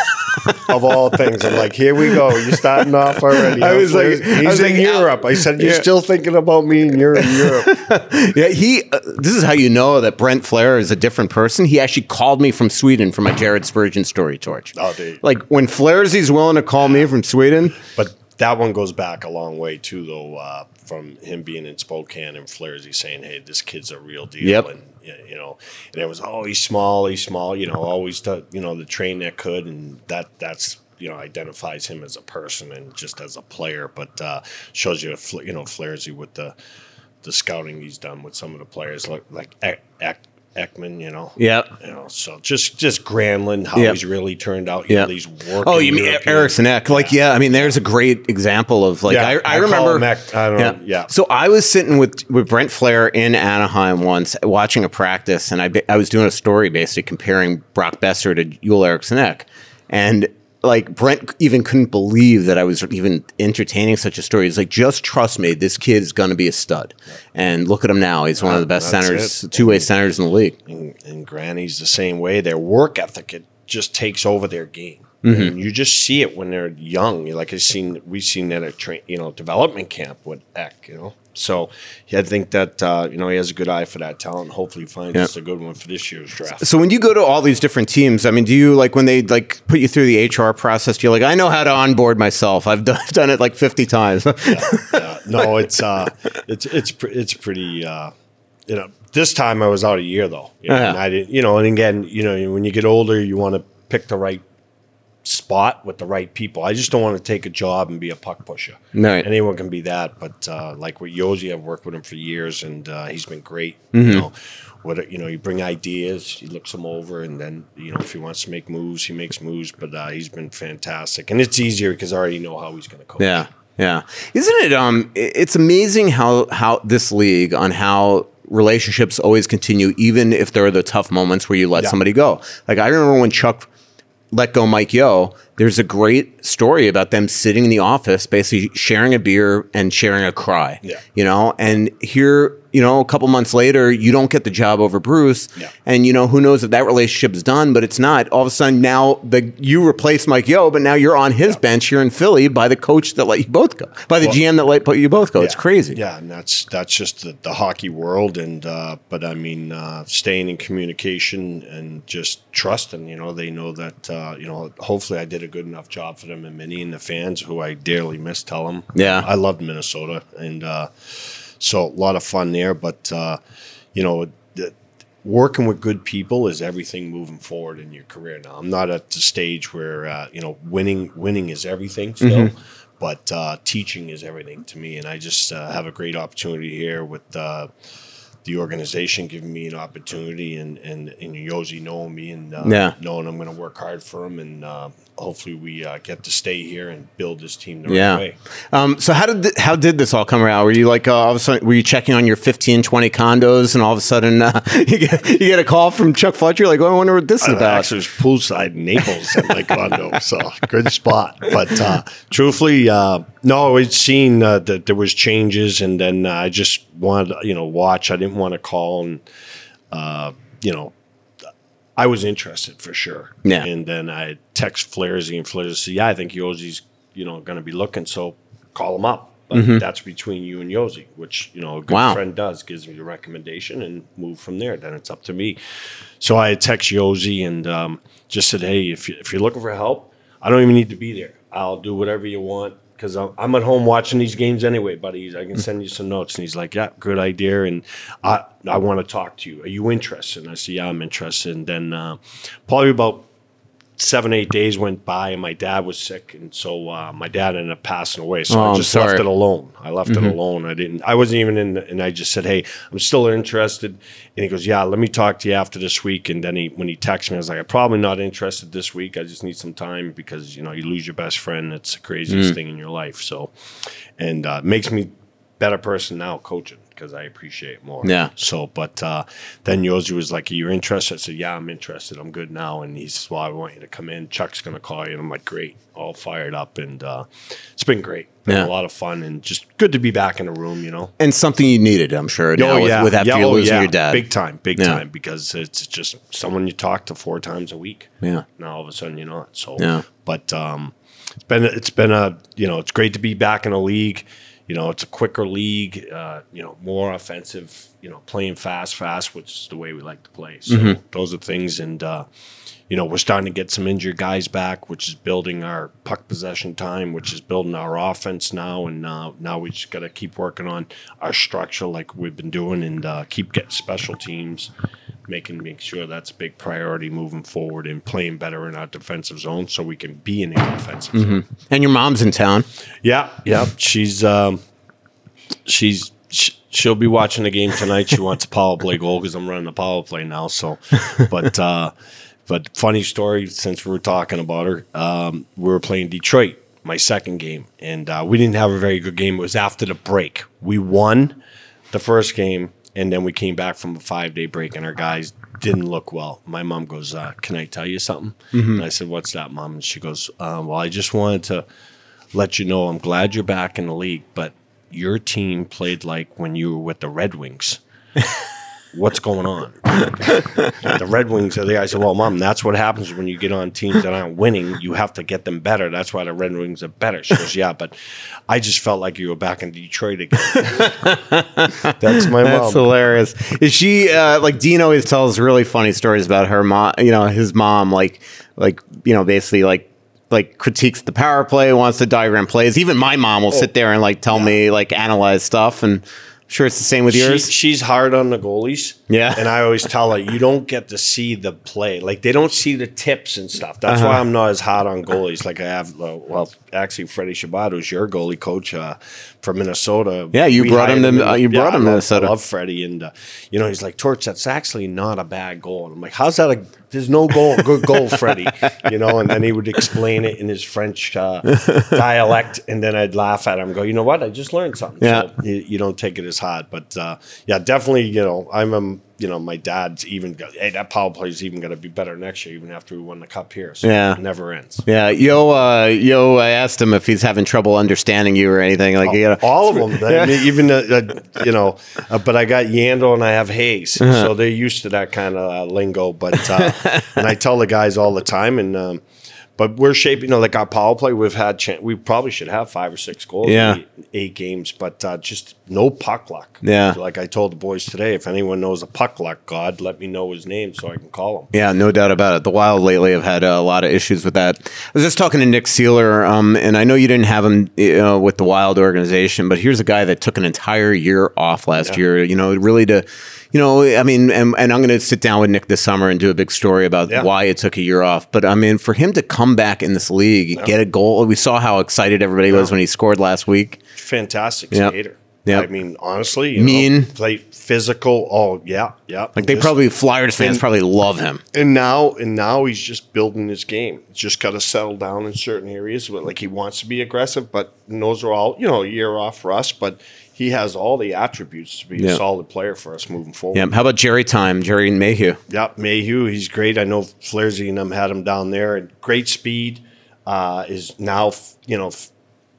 Speaker 10: Of all things, I'm like, here we go. You're starting off already.
Speaker 4: I was like,
Speaker 10: he's
Speaker 4: I was
Speaker 10: in
Speaker 4: like,
Speaker 10: Europe. I said, you're
Speaker 4: yeah.
Speaker 10: still thinking about me, and you're in Europe.
Speaker 4: yeah, he. Uh, this is how you know that Brent Flahr is a different person. He actually called me from Sweden for my Jared Spurgeon story, Torch.
Speaker 10: Oh, dude.
Speaker 4: Like when Flaherty's willing to call me from Sweden.
Speaker 10: But that one goes back a long way too, though. Uh, from him being in Spokane and Flaherty saying, "Hey, this kid's a real deal."
Speaker 4: Yep.
Speaker 10: And you know, and it was, oh, he's small, he's small. You know, always the you know the train that could, and that that's. You know, identifies him as a person and just as a player, but uh, shows you, you know, Flaherty with the the scouting he's done with some of the players like like Ek, Ek, Ekman, you know,
Speaker 4: yeah,
Speaker 10: you know, so just just Granlund, how
Speaker 4: yep.
Speaker 10: he's really turned out. You
Speaker 4: yeah,
Speaker 10: know, these working.
Speaker 4: Oh, you mean
Speaker 10: European,
Speaker 4: Eriksson Ek? Like, yeah. yeah, I mean, there's a great example of like
Speaker 10: yeah,
Speaker 4: I, I,
Speaker 10: I
Speaker 4: remember.
Speaker 10: Call him Ek, I don't
Speaker 4: yeah.
Speaker 10: know, yeah.
Speaker 4: So I was sitting with with Brent Flahr in Anaheim once, watching a practice, and I I was doing a story basically comparing Brock Besser to Joel Eriksson Ek, and. Like, Brent even couldn't believe that I was even entertaining such a story. He's like, just trust me, this kid is going to be a stud. And look at him now. He's one of the best
Speaker 10: That's
Speaker 4: centers,
Speaker 10: it.
Speaker 4: two-way
Speaker 10: and,
Speaker 4: centers in the league.
Speaker 10: And, and Granny's the same way. Their work ethic, it just takes over their game.
Speaker 4: Mm-hmm.
Speaker 10: And you just see it when they're young. Like I've seen, we've seen that at train, you know, development camp with Ek, you know. So yeah, I think that uh, you know he has a good eye for that talent. Hopefully, he finds
Speaker 4: yeah.
Speaker 10: us a good one for this year's draft.
Speaker 4: So when you go to all these different teams, I mean, do you like when they like put you through the H R process? You're like, I know how to onboard myself. I've done, I've done it like fifty times.
Speaker 10: yeah, yeah. No, it's uh, it's it's it's pretty. Uh, you know, this time I was out a year though, you know,
Speaker 4: yeah.
Speaker 10: and I didn't. You know, and again, you know, when you get older, you want to pick the right spot with the right people. I just don't want to take a job and be a puck pusher.
Speaker 4: Right.
Speaker 10: Anyone can be that, but uh, like with Yosi, I've worked with him for years, and uh, he's been great.
Speaker 4: Mm-hmm.
Speaker 10: You know, what you know, you bring ideas, he looks them over, and then you know if he wants to make moves, he makes moves. But uh, he's been fantastic, and it's easier because I already know how he's going to coach.
Speaker 4: Yeah, yeah. Isn't it? Um, it's amazing how how this league on how. Relationships always continue, even if there are the tough moments where you let
Speaker 10: yeah.
Speaker 4: somebody go. Like I remember when Chuck let go Mike Yeo, there's a great story about them sitting in the office, basically sharing a beer and sharing a cry.
Speaker 10: Yeah.
Speaker 4: You know, and here
Speaker 6: you know, a couple months later, you don't get the job over Bruce.
Speaker 10: Yeah.
Speaker 6: And, you know, who knows if that relationship is done, but it's not. All of a sudden now the you replace Mike Yeo, but now you're on his yeah. bench here in Philly by the coach that let you both go, by the well, G M that let you both go.
Speaker 10: Yeah.
Speaker 6: It's crazy.
Speaker 10: Yeah, and that's that's just the, the hockey world. And uh, but I mean, uh, staying in communication and just trusting. You know, they know that. Uh, you know, hopefully I did a good enough job for them and Minnie and the fans who I dearly miss. Tell them.
Speaker 6: Yeah,
Speaker 10: I loved Minnesota, and uh, so a lot of fun there. But uh, you know. The, Working with good people is everything moving forward in your career. Now, I'm not at the stage where uh, you know winning winning is everything still, mm-hmm. but uh, teaching is everything to me. And I just uh, have a great opportunity here with uh, the organization giving me an opportunity, and and, and Yosi knowing me and uh,
Speaker 6: yeah.
Speaker 10: knowing I'm going to work hard for him, and uh, hopefully we uh, get to stay here and build this team the
Speaker 6: yeah.
Speaker 10: right way.
Speaker 6: Um, so how did th- how did this all come around? Were you like uh, all of a sudden were you checking on your fifteen, twenty condos, and all of a sudden uh, you get you get a call from Chuck Fletcher like, oh, I wonder what this is
Speaker 10: I,
Speaker 6: about?
Speaker 10: Actually, it was poolside in Naples at my condo, so good spot. But uh, truthfully, uh, no, I'd seen uh, that there was changes, and then uh, I just wanted to, you know, watch. I didn't want to call, and uh, you know. I was interested for sure.
Speaker 6: Yeah.
Speaker 10: And then I text Flaresy, and Flaresy said, yeah, I think Yosi's, you know, going to be looking, so call him up. But
Speaker 6: mm-hmm.
Speaker 10: that's between you and Yosi, which, you know, a good
Speaker 6: wow.
Speaker 10: friend does, gives me a recommendation and move from there. Then it's up to me. So I text Yosi and um, just said, hey, if, you, if you're looking for help, I don't even need to be there. I'll do whatever you want. Because I'm at home watching these games anyway, buddy. I can send you some notes. And he's like, yeah, good idea. And I I want to talk to you. Are you interested? And I said, yeah, I'm interested. And then uh, probably about seven, eight days went by, and my dad was sick. And so uh, my dad ended up passing away. So
Speaker 6: oh,
Speaker 10: I just left it alone. I left mm-hmm. it alone. I didn't, I wasn't even in, the, and I just said, hey, I'm still interested. And he goes, yeah, let me talk to you after this week. And then he, when he texted me, I was like, I'm probably not interested this week. I just need some time because, you know, you lose your best friend. It's the craziest mm. thing in your life. So, and uh, it makes me a better person now coaching, because I appreciate it more.
Speaker 6: Yeah.
Speaker 10: So, but uh, then Yosi was like, are you interested? I said, yeah, I'm interested. I'm good now. And he says, well, I want you to come in. Chuck's going to call you. And I'm like, great. All fired up. And uh, it's been great. Been
Speaker 6: yeah.
Speaker 10: a lot of fun and just good to be back in the room, you know.
Speaker 6: And something you needed, I'm sure, now
Speaker 10: oh, yeah.
Speaker 6: with, with after
Speaker 10: yeah,
Speaker 6: you
Speaker 10: oh,
Speaker 6: losing
Speaker 10: yeah.
Speaker 6: your dad.
Speaker 10: Big time, big
Speaker 6: yeah.
Speaker 10: time, because it's just someone you talk to four times a week.
Speaker 6: Yeah.
Speaker 10: Now all of a sudden you're not. So,
Speaker 6: yeah.
Speaker 10: But um, it's been, it's been a, you know, it's great to be back in a league. You know, it's a quicker league, uh, you know, more offensive, you know, playing fast, fast, which is the way we like to play. So mm-hmm. those are things. And, uh, you know, we're starting to get some injured guys back, which is building our puck possession time, which is building our offense now. And uh, now we just got to keep working on our structure like we've been doing, and uh, keep getting special teams, making make sure that's a big priority moving forward, and playing better in our defensive zone so we can be in the offensive
Speaker 6: mm-hmm.
Speaker 10: zone.
Speaker 6: And your mom's in town.
Speaker 10: Yeah, yeah. She's um, she's sh- she'll be watching the game tonight. She wants a power play goal because I'm running the power play now. So, but uh, but funny story, since we were talking about her, um, we were playing Detroit, my second game, and uh, we didn't have a very good game. It was after the break. We won the first game, and then we came back from a five-day break, and our guys didn't look well. My mom goes, uh, can I tell you something? Mm-hmm. And I said, what's that, Mom? And she goes, uh, well, I just wanted to let you know I'm glad you're back in the league, but your team played like when you were with the Red Wings. What's going on? The Red Wings are there. I said, well, Mom, that's what happens when you get on teams that aren't winning. You have to get them better. That's why the Red Wings are better. She goes, yeah, but I just felt like you were back in Detroit again. That's my mom.
Speaker 6: That's hilarious. Is she, uh, like, Dean always tells really funny stories about her mom, you know, his mom, like, like, you know, basically, like, like critiques the power play, wants to diagram plays. Even my mom will oh, sit there and like tell yeah. me, like, analyze stuff, and I'm sure it's the same with yours.
Speaker 10: She, she's hard on the goalies.
Speaker 6: Yeah.
Speaker 10: And I always tell her, you don't get to see the play. Like, they don't see the tips and stuff. That's uh-huh. why I'm not as hard on goalies. Like I have, uh, well, actually, Freddie Shabbat, who's your goalie coach uh, from Minnesota.
Speaker 6: Yeah, you brought him to, uh, you brought
Speaker 10: yeah,
Speaker 6: him to Minnesota.
Speaker 10: I love Freddie. And, uh, you know, he's like, Torch, that's actually not a bad goal. And I'm like, how's that a, there's no goal, good goal, Freddie. You know, and then he would explain it in his French uh, dialect. And then I'd laugh at him and go, you know what? I just learned something.
Speaker 6: Yeah.
Speaker 10: So you, you don't take it as hard. But, uh, yeah, definitely, you know, I'm a some, you know, my dad's even got, hey, that power play's even going to be better next year, even after we won the cup here. So
Speaker 4: Yeah.
Speaker 10: it never ends.
Speaker 4: Yeah, yo, uh, yo. I asked him if he's having trouble understanding you or anything. Like, you know,
Speaker 10: All of them, I mean, even uh, uh, you know, uh, but I got Yandel and I have Hayes,
Speaker 4: Uh-huh.
Speaker 10: so they're used to that kind of uh, lingo. But uh, and I tell the guys all the time, and um, but we're shaping, you know, like our power play. We've had, ch- we probably should have five or six goals,
Speaker 4: Yeah.
Speaker 10: in eight, eight games, but uh, just no puck luck.
Speaker 4: Yeah.
Speaker 10: like I told the boys today, if anyone knows a puck luck god, let me know his name so I can call him.
Speaker 4: Yeah, no doubt about it. The Wild lately have had uh, a lot of issues with that. I was just talking to Nick Seeler, um, and I know you didn't have him you know, with the Wild organization, but here's a guy that took an entire year off last
Speaker 10: Yeah.
Speaker 4: year, you know, really to, you know, I mean, and, and I'm going to sit down with Nick this summer and do a big story about
Speaker 10: Yeah.
Speaker 4: why it took a year off. But I mean, for him to come back in this league, get a goal, we saw how excited everybody was when he scored last week.
Speaker 10: Fantastic
Speaker 4: Yep.
Speaker 10: skater.
Speaker 4: Yep.
Speaker 10: I mean, honestly, you
Speaker 4: Mean.
Speaker 10: know, play physical. Oh yeah, yeah.
Speaker 4: Like they
Speaker 10: Just-
Speaker 4: probably, Flyers fans
Speaker 10: And-
Speaker 4: probably love him.
Speaker 10: And now, and now he's just building his game. He's just got to settle down in certain areas. But like he wants to be aggressive, but and those are all, you know, a year off for us. But he has all the attributes to be
Speaker 4: Yeah.
Speaker 10: a solid player for us moving forward.
Speaker 4: Yeah. How about Jerry Time, Jerry and Mayhew?
Speaker 10: Yep, Mayhew, he's great. I know Flaresy and them had him down there. And great speed. Uh, is now, f- you know, f-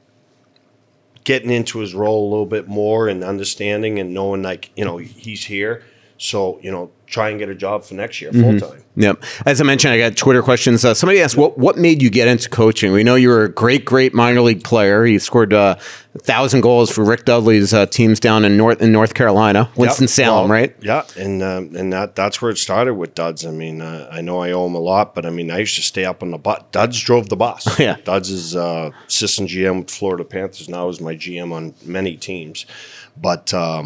Speaker 10: getting into his role a little bit more and understanding and knowing, like, you know, he's here. So, you know, try and get a job for next year, full time.
Speaker 4: Yep. As I mentioned, I got Twitter questions. Uh, somebody asked, what what made you get into coaching? We know you were a great, great minor league player. You scored uh, a thousand goals for Rick Dudley's uh, teams down in North in North Carolina, Winston Salem,
Speaker 10: Well,
Speaker 4: right?
Speaker 10: Yeah, and um, and that that's where it started with Duds. I mean, uh, I know I owe him a lot, but I mean, I used to stay up on the bus. Duds drove the bus.
Speaker 4: Yeah.
Speaker 10: Duds is uh, assistant G M with Florida Panthers. Now is my G M on many teams, but um,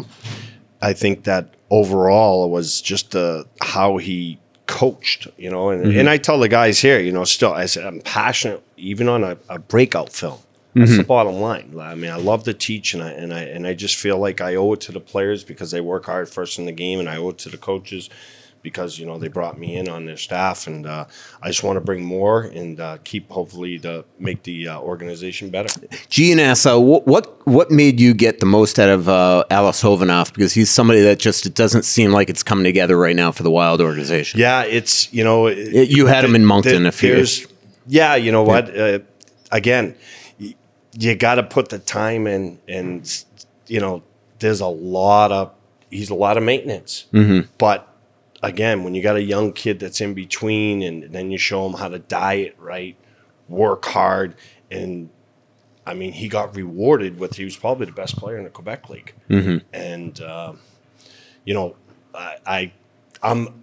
Speaker 10: I think that overall it was just uh, how he coached, you know, and,
Speaker 4: Mm-hmm.
Speaker 10: and I tell the guys here, you know, still, I said, I'm passionate even on a, a breakout film. That's
Speaker 4: Mm-hmm.
Speaker 10: the bottom line. I mean, I love to teach, and I and I and I just feel like I owe it to the players because they work hard first in the game, and I owe it to the coaches because, you know, they brought me in on their staff, and uh, I just want to bring more and uh, keep hopefully to make the uh, organization better.
Speaker 4: G N S, uh, what, what what made you get the most out of uh, Alice Hovenoff? Because he's somebody that just, it doesn't seem like it's coming together right now for the Wild organization.
Speaker 10: Yeah, it's, you know,
Speaker 4: It- you had him in Moncton a few
Speaker 10: there's-
Speaker 4: years.
Speaker 10: Yeah, you know what? Uh, again, y- you got to put the time in, and you know, there's a lot of he's a lot of maintenance.
Speaker 4: Mm-hmm.
Speaker 10: But again, when you got a young kid that's in between, and then you show him how to diet right, work hard, and I mean, he got rewarded with he was probably the best player in the Quebec League,
Speaker 4: Mm-hmm.
Speaker 10: and um, you know, I, I I'm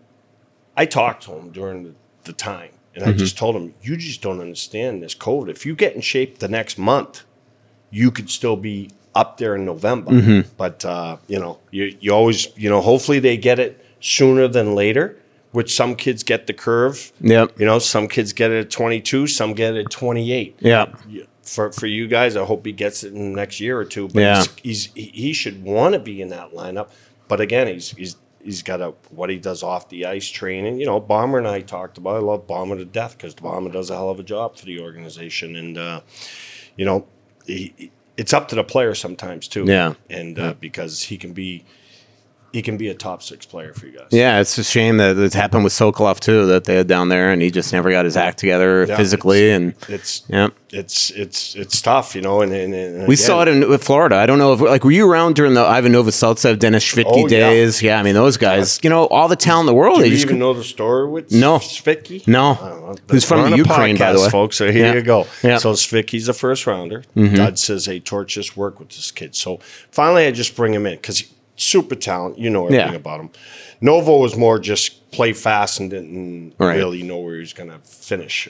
Speaker 10: I talked to him during the, the time, and I just told him, you just don't understand this COVID. If you get in shape the next month, you could still be up there in November. But, uh, you know, you, you always, you know, hopefully they get it sooner than later, which some kids get the curve.
Speaker 4: Yep.
Speaker 10: You know, some kids get it at twenty-two, some get it at twenty-eight.
Speaker 4: Yeah.
Speaker 10: For for you guys, I hope he gets it in the next year or two. But
Speaker 4: Yeah.
Speaker 10: he's, he's he should want to be in that lineup. But again, he's he's he's got a what he does off the ice training. You know, Bomber and I talked about. I love Bomber to death because Bomber does a hell of a job for the organization, and uh, you know, he, it's up to the player sometimes too.
Speaker 4: Yeah.
Speaker 10: and uh, because he can be he can be a top six player for you guys.
Speaker 4: Yeah, it's a shame that it happened with Sokolov too, that they had down there, and he just never got his act together
Speaker 10: Yeah,
Speaker 4: physically. And
Speaker 10: It's
Speaker 4: yeah,
Speaker 10: it's it's it's tough, you know. And, and, and
Speaker 4: we
Speaker 10: again,
Speaker 4: saw it in with Florida. I don't know if like were you around during the Ivan Novoselicev, Dennis Schvitke
Speaker 10: Oh, yeah.
Speaker 4: days? Yeah. I mean those guys. You know all the talent in the world.
Speaker 10: Do
Speaker 4: they
Speaker 10: you
Speaker 4: just
Speaker 10: even know the story with
Speaker 4: No.
Speaker 10: Svitky?
Speaker 4: No.
Speaker 10: I don't know.
Speaker 4: Who's from
Speaker 10: We're on
Speaker 4: the
Speaker 10: a
Speaker 4: Ukraine, by the
Speaker 10: podcast,
Speaker 4: way.
Speaker 10: folks. So here
Speaker 4: Yeah.
Speaker 10: you go.
Speaker 4: Yeah.
Speaker 10: So Svitky's a first rounder.
Speaker 4: Mhm.
Speaker 10: Dud says, "Hey, Torch, just work with this kid." So finally, I just bring him in because super talent. You know everything
Speaker 4: Yeah.
Speaker 10: about him. Novo was more just play fast and didn't
Speaker 4: Right.
Speaker 10: really know where he was going to finish.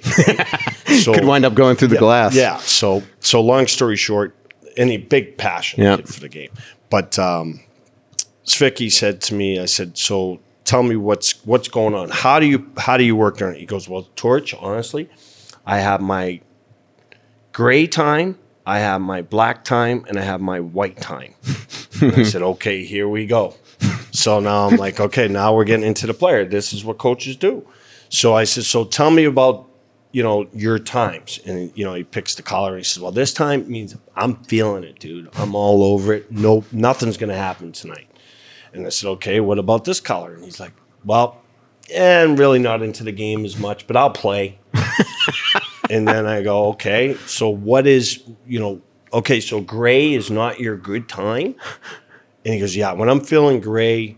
Speaker 10: so
Speaker 4: could wind up going through the
Speaker 10: yeah,
Speaker 4: glass.
Speaker 10: Yeah. So so long story short, any big passion
Speaker 4: Yeah.
Speaker 10: kid for the game, but um, Svitky said to me, I said, so tell me what's what's going on. How do you how do you work during it? He goes, well, Torch, honestly, I have my gray time, I have my black time, and I have my white time. And I said, okay, here we go. So now I'm like, okay, now we're getting into the player. This is what coaches do. So I said, so tell me about, you know, your times. And, you know, he picks the collar and he says, well, this time means I'm feeling it, dude. I'm all over it. No, nothing's going to happen tonight. And I said, okay, what about this color? And he's like, well, yeah, I'm really not into the game as much, but I'll play. And then I go, okay, so what is, you know, okay, so gray is not your good time? And he goes, yeah, when I'm feeling gray,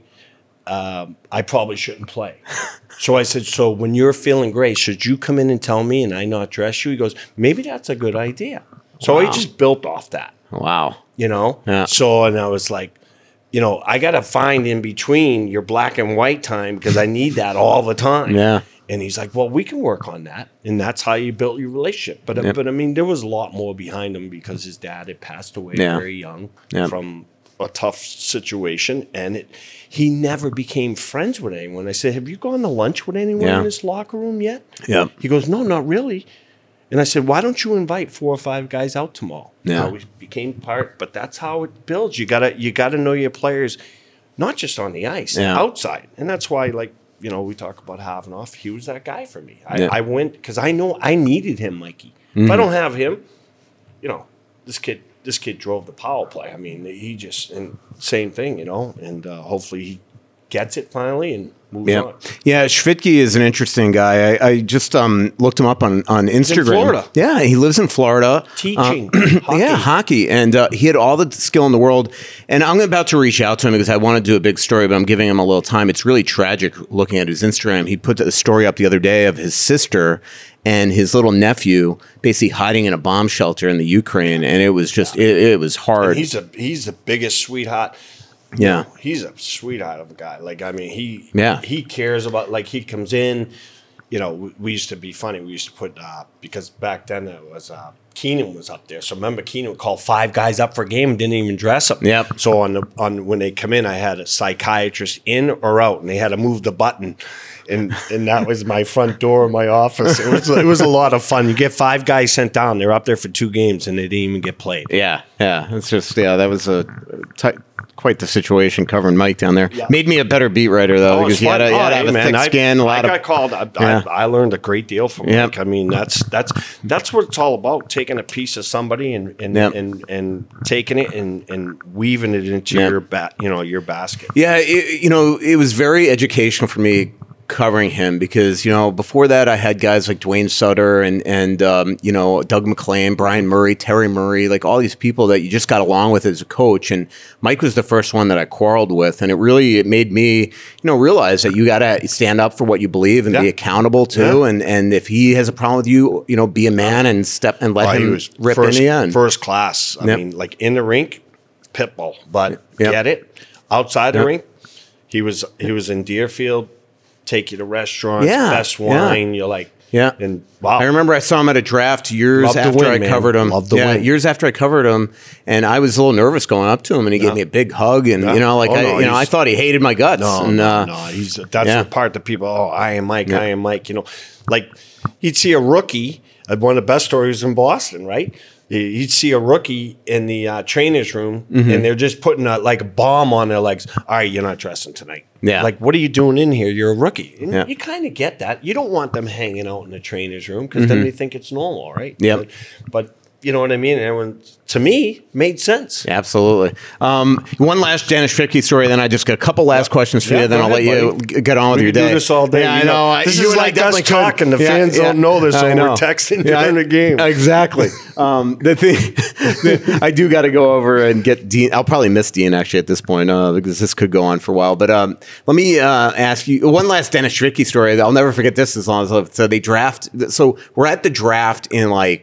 Speaker 10: um, I probably shouldn't play. So I said, so when you're feeling gray, should you come in and tell me and I not dress you? He goes, maybe that's a good idea. So
Speaker 6: Wow.
Speaker 10: I just built off that.
Speaker 6: Wow.
Speaker 10: You know?
Speaker 6: Yeah.
Speaker 10: So, and I was like, you know, I got to find in between your black and white time because I need that all the time.
Speaker 6: Yeah.
Speaker 10: And he's like, well, we can work on that. And that's how you built your relationship. But,
Speaker 6: Yep.
Speaker 10: but I mean, there was a lot more behind him because his dad had passed away
Speaker 6: Yeah.
Speaker 10: very young
Speaker 6: Yep.
Speaker 10: from a tough situation. And it, he never became friends with anyone. I said, have you gone to lunch with anyone
Speaker 6: Yeah.
Speaker 10: in this locker room yet?
Speaker 6: Yeah.
Speaker 10: He goes, no, not really. And I said, why don't you invite four or five guys out tomorrow?
Speaker 6: Yeah.
Speaker 10: Now we became part, but that's how it builds. You gotta you gotta know your players, not just on the ice,
Speaker 6: Yeah.
Speaker 10: outside. And that's why, like, you know, we talk about Havanoff. He was that guy for me. I,
Speaker 6: Yeah.
Speaker 10: I went because I know I needed him, Mikey. If
Speaker 6: Mhm.
Speaker 10: I don't have him, you know, this kid this kid drove the power play. I mean, he just and same thing, you know, and uh, hopefully he gets it finally and moves
Speaker 6: Yeah,
Speaker 10: on.
Speaker 6: yeah. Schwitke is an interesting guy. I, I just um, looked him up on on Instagram.
Speaker 10: in Florida.
Speaker 6: Yeah, he lives in Florida,
Speaker 10: Teaching
Speaker 6: Uh,
Speaker 10: hockey.
Speaker 6: yeah, hockey, and uh, he had all the skill in the world. And I'm about to reach out to him because I want to do a big story, but I'm giving him a little time. It's really tragic looking at his Instagram. He put a story up the other day of his sister and his little nephew basically hiding in a bomb shelter in the Ukraine, and it was just it, it was hard.
Speaker 10: And he's a he's the biggest sweetheart.
Speaker 6: Yeah.
Speaker 10: He's a sweetheart of a guy. Like, I mean, he
Speaker 6: Yeah.
Speaker 10: he cares about, like, he comes in, you know, we, we used to be funny. We used to put, uh, because back then it was, uh, Keenan was up there. So remember, Keenan would call five guys up for a game and didn't even dress them.
Speaker 6: Yep.
Speaker 10: So on the, on when they come in, I had a psychiatrist in or out, and they had to move the button. And and that was my front door of my office. It was, it was a lot of fun. You get five guys sent down. They're up there for two games, and they didn't even get played.
Speaker 6: Yeah, yeah. It's just yeah, that was a t- quite the situation covering Mike down there.
Speaker 10: Yeah.
Speaker 6: Made me a better beat writer though,
Speaker 10: Oh,
Speaker 6: because
Speaker 10: it's
Speaker 6: you had
Speaker 10: fun.
Speaker 6: to, you had to
Speaker 10: Oh,
Speaker 6: have
Speaker 10: hey,
Speaker 6: a
Speaker 10: man,
Speaker 6: thick
Speaker 10: I-
Speaker 6: skin. A lot
Speaker 10: I
Speaker 6: of
Speaker 10: got called. I,
Speaker 6: Yeah.
Speaker 10: I, I learned a great deal from
Speaker 6: Yep.
Speaker 10: Mike. I mean, that's that's that's what it's all about: taking a piece of somebody and and
Speaker 6: Yep.
Speaker 10: and, and taking it and, and weaving it into
Speaker 6: Yep.
Speaker 10: your ba- you know, your basket.
Speaker 6: Yeah, it, you know, it was very educational for me covering him because you know before that I had guys like Dwayne Sutter and and um, you know Doug McLean, Brian Murray, Terry Murray, like all these people that you just got along with as a coach. And Mike was the first one that I quarreled with, and it really it made me you know realize that you got to stand up for what you believe and
Speaker 10: Yeah.
Speaker 6: be accountable to.
Speaker 10: Yeah.
Speaker 6: And and if he has a problem with you, you know, be a man and step and let
Speaker 10: Oh, he
Speaker 6: him
Speaker 10: was
Speaker 6: rip
Speaker 10: first,
Speaker 6: in the end.
Speaker 10: first class. I
Speaker 6: Yep.
Speaker 10: mean, like in the rink, pitbull, but
Speaker 6: Yep.
Speaker 10: get it outside the
Speaker 6: Yep.
Speaker 10: rink. He was he was in Deerfield. Take you to restaurants,
Speaker 6: Yeah,
Speaker 10: best
Speaker 6: yeah.
Speaker 10: wine. You're like,
Speaker 6: Yeah.
Speaker 10: and wow.
Speaker 6: I remember I saw him at a draft years
Speaker 10: Love to
Speaker 6: after
Speaker 10: win,
Speaker 6: I
Speaker 10: man.
Speaker 6: covered him.
Speaker 10: Love to
Speaker 6: yeah,
Speaker 10: win.
Speaker 6: years after I covered him, and I was a little nervous going up to him, and he
Speaker 10: Yeah.
Speaker 6: gave me a big hug, and
Speaker 10: Yeah.
Speaker 6: you know, like
Speaker 10: Oh,
Speaker 6: I,
Speaker 10: no,
Speaker 6: you know, I
Speaker 10: he's-
Speaker 6: thought he hated my guts.
Speaker 10: No,
Speaker 6: and,
Speaker 10: no,
Speaker 6: uh,
Speaker 10: no. He's that's
Speaker 6: yeah.
Speaker 10: the part that people. Oh, I am Mike.
Speaker 6: Yeah.
Speaker 10: I am Mike. You know, like he'd see a rookie. uh, One of the best stories in Boston, right? He'd see a rookie in the uh, trainer's room,
Speaker 6: Mhm.
Speaker 10: and they're just putting a, like a bomb on their legs. All right, you're not dressing tonight.
Speaker 6: Yeah.
Speaker 10: Like, what are you doing in here? You're a rookie. And
Speaker 6: Yeah.
Speaker 10: you kind of get that. You don't want them hanging out in the trainer's room because then
Speaker 6: Mhm.
Speaker 10: they think it's normal, right?
Speaker 6: Yep.
Speaker 10: But, but you know what I mean? Everyone, to me, made sense.
Speaker 6: Absolutely. Um, one last Dennis Schwitke story, then I just got a couple last questions for
Speaker 10: Yeah,
Speaker 6: you, then
Speaker 10: go
Speaker 6: I'll let
Speaker 10: ahead,
Speaker 6: you
Speaker 10: buddy.
Speaker 6: g- get on with
Speaker 10: We
Speaker 6: your
Speaker 10: could do
Speaker 6: day.
Speaker 10: this all day.
Speaker 6: Yeah, I
Speaker 10: You
Speaker 6: know.
Speaker 10: know,
Speaker 6: I-
Speaker 10: this
Speaker 6: you
Speaker 10: is
Speaker 6: and I
Speaker 10: like us
Speaker 6: definitely could.
Speaker 10: talking. The fans don't know this,
Speaker 6: I
Speaker 10: so we're
Speaker 6: know.
Speaker 10: texting
Speaker 6: Yeah,
Speaker 10: during the game.
Speaker 6: Exactly. Um, the thing, the, I do got to go over and get Dean. I'll probably miss Dean actually at this point uh, because this could go on for a while. But um, let me uh, ask you one last Dennis Schwitke story. I'll never forget this as long as I live. So they draft. So we're at the draft in like.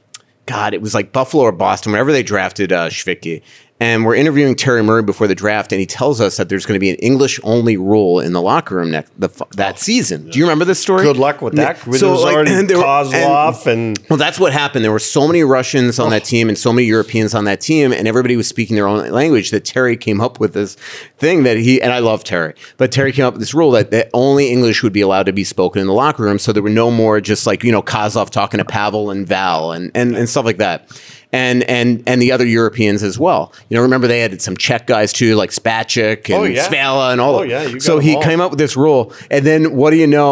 Speaker 6: God, it was like Buffalo or Boston, whenever they drafted uh, Schwitke. And we're interviewing Terry Murray before the draft, and he tells us that there's going to be an English-only rule in the locker room next the, that season. Do you remember this story?
Speaker 10: Good luck with that.
Speaker 6: So,
Speaker 10: There was
Speaker 6: like,
Speaker 10: already
Speaker 6: and there were-
Speaker 10: Kozlov and,
Speaker 6: Well, that's what happened. There were so many Russians on that team and so many Europeans on that team, and everybody was speaking their own language that Terry came up with this thing that he, and I love Terry, but Terry came up with this rule that, that only English would be allowed to be spoken in the locker room, so there were no more just like, you know, Kozlov talking to Pavel and Val and, and, and stuff like that. And and and the other Europeans as well. You know, remember they had some Czech guys too, like Spacek and
Speaker 10: Oh, yeah.
Speaker 6: Svala and all
Speaker 10: Oh,
Speaker 6: of
Speaker 10: yeah,
Speaker 6: them.
Speaker 10: you got
Speaker 6: So
Speaker 10: them
Speaker 6: he
Speaker 10: all.
Speaker 6: came up with this rule, and then what do you know?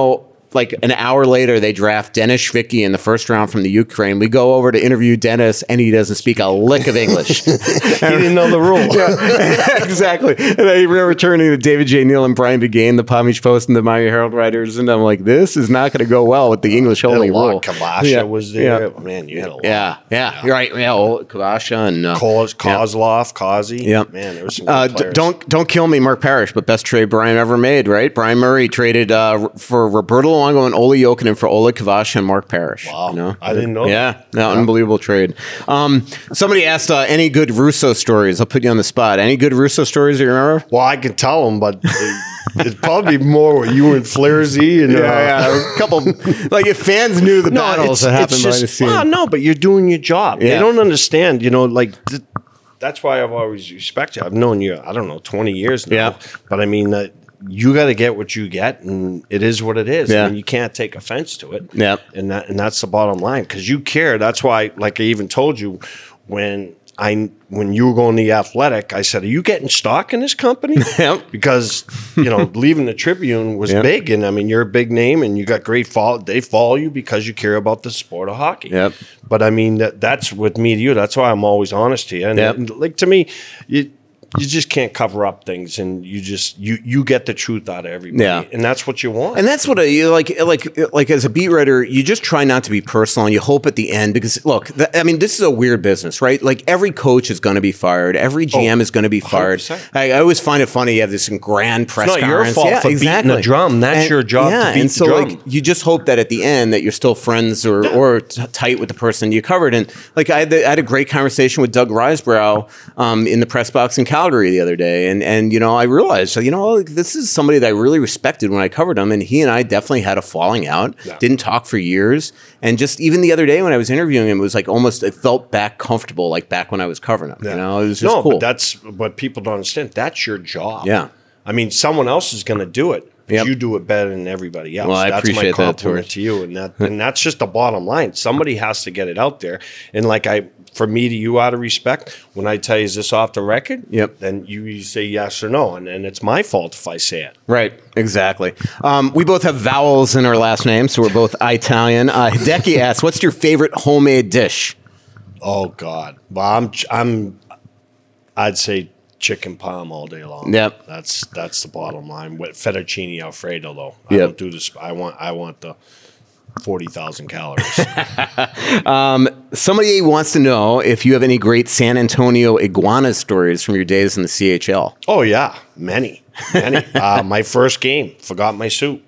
Speaker 4: like an hour later, they draft Denis Shvicki in the first round from the Ukraine. We go over to interview Dennis, and he doesn't speak a lick of English.
Speaker 10: He didn't know the rule.
Speaker 4: Yeah, exactly. And I remember turning to David J. Neal and Brian Begane, the Palm Beach Post and the Miami Herald writers, and I'm like, this is not going to go well with the English only rule.
Speaker 10: Kalasha
Speaker 4: yeah.
Speaker 10: was there.
Speaker 4: Yeah.
Speaker 10: Man, you had a lot.
Speaker 4: Yeah, yeah, yeah. You're right. Yeah, well, Kalasha and uh,
Speaker 10: Koz, Kozlov, Kazi.
Speaker 4: Yeah,
Speaker 10: man, there was some
Speaker 4: uh,
Speaker 10: good
Speaker 4: d-
Speaker 10: players.
Speaker 4: don't don't kill me, Mark Parrish, but best trade Brian ever made, right? Brian Murray traded uh, for Roberto Luongo and Ole Jokinen for Oleg Kavash and Mark Parrish.
Speaker 10: Wow,
Speaker 4: you know?
Speaker 10: I didn't know.
Speaker 4: Yeah,
Speaker 10: that.
Speaker 4: no, yeah. Unbelievable trade. Um, somebody asked uh, any good Russo stories. I'll put you on the spot. Any good Russo stories that you remember?
Speaker 10: Well, I can tell them, but it'd probably be more with you and Flairzy and
Speaker 4: yeah,
Speaker 10: uh,
Speaker 4: yeah. a couple. Like if fans knew the
Speaker 10: no,
Speaker 4: battles
Speaker 10: it's,
Speaker 4: that happened
Speaker 10: it's
Speaker 4: behind
Speaker 10: just,
Speaker 4: the scenes.
Speaker 10: well, no, but you're doing your job.
Speaker 4: Yeah.
Speaker 10: They don't understand. You know, like. Th- That's why I've always respected you. I've known you, I don't know, twenty years now.
Speaker 4: Yeah.
Speaker 10: But I mean, uh, you got to get what you get, and it is what it is.
Speaker 4: Yeah.
Speaker 10: And you can't take offense to it.
Speaker 4: Yeah.
Speaker 10: And that and that's the bottom line because you care. That's why, like I even told you, when I when you were going to the Athletic, I said, "Are you getting stock in this company?"
Speaker 4: Yep.
Speaker 10: Because you know, leaving the Tribune was
Speaker 4: Yep.
Speaker 10: big, and I mean, you're a big name, and you got great follow. They follow you because you care about the sport of hockey.
Speaker 4: Yep.
Speaker 10: But I mean, that, that's with me to you. That's why I'm always honest to you. And,
Speaker 4: Yep.
Speaker 10: and like to me, you you just can't cover up things, and you just you you get the truth out of everybody,
Speaker 4: Yeah.
Speaker 10: and that's what you want.
Speaker 4: And that's what I you like. Like, like as a beat writer, you just try not to be personal, and you hope at the end because look, th- I mean, this is a weird business, right? Like every coach is going to be fired, every G M
Speaker 10: Oh,
Speaker 4: is going to be fired.
Speaker 10: one hundred percent.
Speaker 4: I, I always find it funny. You have this grand press
Speaker 10: It's not your
Speaker 4: conference.
Speaker 10: fault
Speaker 4: yeah,
Speaker 10: for beating
Speaker 4: exactly.
Speaker 10: the drum. That's
Speaker 4: And-
Speaker 10: your job to
Speaker 4: Yeah,
Speaker 10: beat
Speaker 4: and
Speaker 10: the
Speaker 4: so
Speaker 10: drum.
Speaker 4: like you just hope that at the end that you're still friends or or t- tight with the person you covered. And like I had, the, I had a great conversation with Doug Risebrough um, in the press box in Calgary the other day. And, and you know, I realized, so, you know, like, this is somebody that I really respected when I covered him. And he and I definitely had a falling out,
Speaker 10: Yeah.
Speaker 4: didn't talk for years. And just even the other day when I was interviewing him, it was like almost, it felt back comfortable, like back when I was covering him. You know, it was just
Speaker 10: no,
Speaker 4: cool.
Speaker 10: but that's what people don't understand. That's your job.
Speaker 4: Yeah.
Speaker 10: I mean, someone else is going to do it. But
Speaker 4: Yep.
Speaker 10: you do it better than everybody else.
Speaker 4: Well, I
Speaker 10: that's my
Speaker 4: appreciate that,
Speaker 10: compliment
Speaker 4: Torch.
Speaker 10: to you, and that and that's just the bottom line. Somebody has to get it out there. And like I, for me to you, out of respect, when I tell you is this off the record,
Speaker 4: Yep.
Speaker 10: then you, you say yes or no, and, and it's my fault if I say it.
Speaker 4: Right, exactly. Um, we both have vowels in our last name, so we're both Italian. Uh, Hideki asks, what's your favorite homemade dish?
Speaker 10: Oh God, well, I'm I'm, I'd say chicken palm all day long.
Speaker 4: Yep.
Speaker 10: that's that's the bottom line. With fettuccine alfredo, though, I
Speaker 4: Yep.
Speaker 10: don't do this. I want I want the forty thousand calories.
Speaker 4: Um, somebody wants to know if you have any great San Antonio iguana stories from your days in the C H L.
Speaker 10: Oh yeah, many, many. uh, my first game, forgot my suit.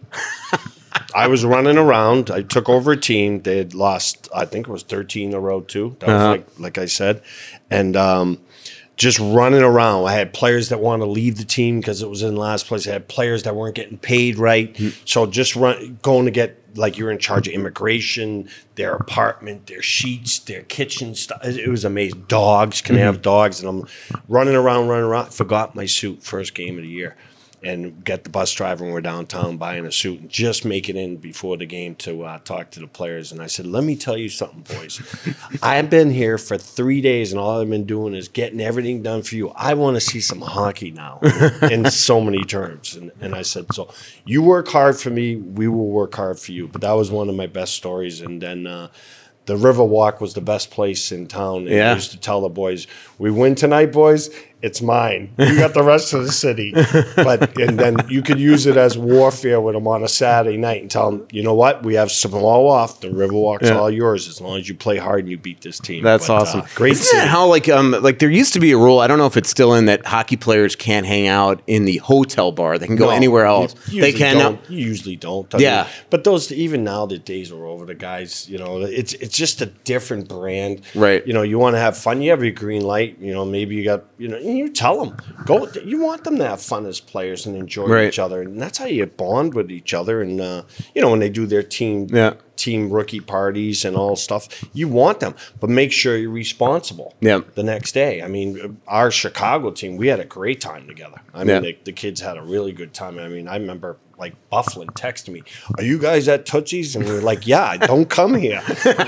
Speaker 10: I was running around. I took over a team. They had lost, I think it was thirteen in a row too. That was
Speaker 4: Uh-huh.
Speaker 10: like, like I said, and um, just running around. I had players that wanted to leave the team because it was in last place. I had players that weren't getting paid right. So just run, going to get like you're in charge of immigration, their apartment, their sheets, their kitchen stuff. It was amazing. Dogs, can I have dogs? And I'm running around, running around. Forgot my suit first game of the year. And get the bus driver and we're downtown buying a suit and just make it in before the game to uh, talk to the players. And I said, let me tell you something, boys. I've been here for three days and all I've been doing is getting everything done for you. I want to see some hockey now in so many terms. And, and I said, so you work hard for me, we will work hard for you. But that was one of my best stories. And then uh, the Riverwalk was the best place in town. And
Speaker 4: Yeah.
Speaker 10: I used to tell the boys, we win tonight, boys. It's mine. You got the rest of the city. But and then you could use it as warfare with them on a Saturday night and tell them, you know what? We have some all off. The Riverwalk's
Speaker 4: Yeah.
Speaker 10: all yours as long as you play hard and you beat this team.
Speaker 4: That's
Speaker 10: But,
Speaker 4: awesome.
Speaker 10: Uh, great
Speaker 4: Isn't
Speaker 10: city.
Speaker 4: that how like um like there used to be a rule? I don't know if it's still in that hockey players can't hang out in the hotel bar. They can go
Speaker 10: No,
Speaker 4: anywhere else.
Speaker 10: you
Speaker 4: They
Speaker 10: usually
Speaker 4: can now.
Speaker 10: don't. You usually don't. I
Speaker 4: Yeah.
Speaker 10: mean, but those even now the days are over. The guys, you know, it's it's just a different brand.
Speaker 4: Right.
Speaker 10: You know, you want to have fun. You have your green light. You know, maybe you got you know, and you tell them go. You want them to have fun as players and enjoy
Speaker 4: Right.
Speaker 10: each other, and that's how you bond with each other. And uh, you know, when they do their team
Speaker 4: Yeah.
Speaker 10: team rookie parties and all stuff, you want them, but make sure you're responsible.
Speaker 4: Yeah.
Speaker 10: The next day, I mean, our Chicago team, we had a great time together. I mean,
Speaker 4: Yeah.
Speaker 10: the, the kids had a really good time. I mean, I remember like Bufflin texted me, "Are you guys at Tootsie's?" And we we're like, "Yeah, don't come here."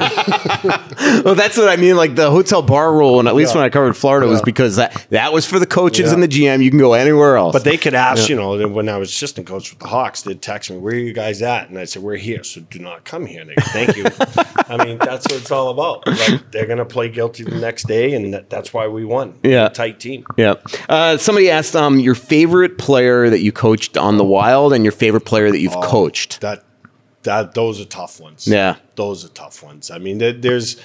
Speaker 6: Well, that's what I mean. Like the hotel bar rule, and at least
Speaker 10: Yeah.
Speaker 6: when I covered Florida, was
Speaker 10: Yeah.
Speaker 6: because that that was for the coaches
Speaker 10: Yeah.
Speaker 6: and the G M. You can go anywhere else.
Speaker 10: But they could ask,
Speaker 6: Yeah.
Speaker 10: you know, when I was assistant coach with the Hawks, they'd text me, "Where are you guys at?" And I said, "We're here, so do not come here." And they go, "Thank you." I mean, that's what it's all about. Like, they're going to play guilty the next day, and that, that's why we won.
Speaker 6: Yeah.
Speaker 10: We're a tight team.
Speaker 6: Yeah. Uh, somebody asked um, your favorite player that you coached on the Wild and your favorite player that you've
Speaker 10: Oh,
Speaker 6: coached.
Speaker 10: That that those are tough ones.
Speaker 6: Yeah.
Speaker 10: Those are tough ones. I mean, there, there's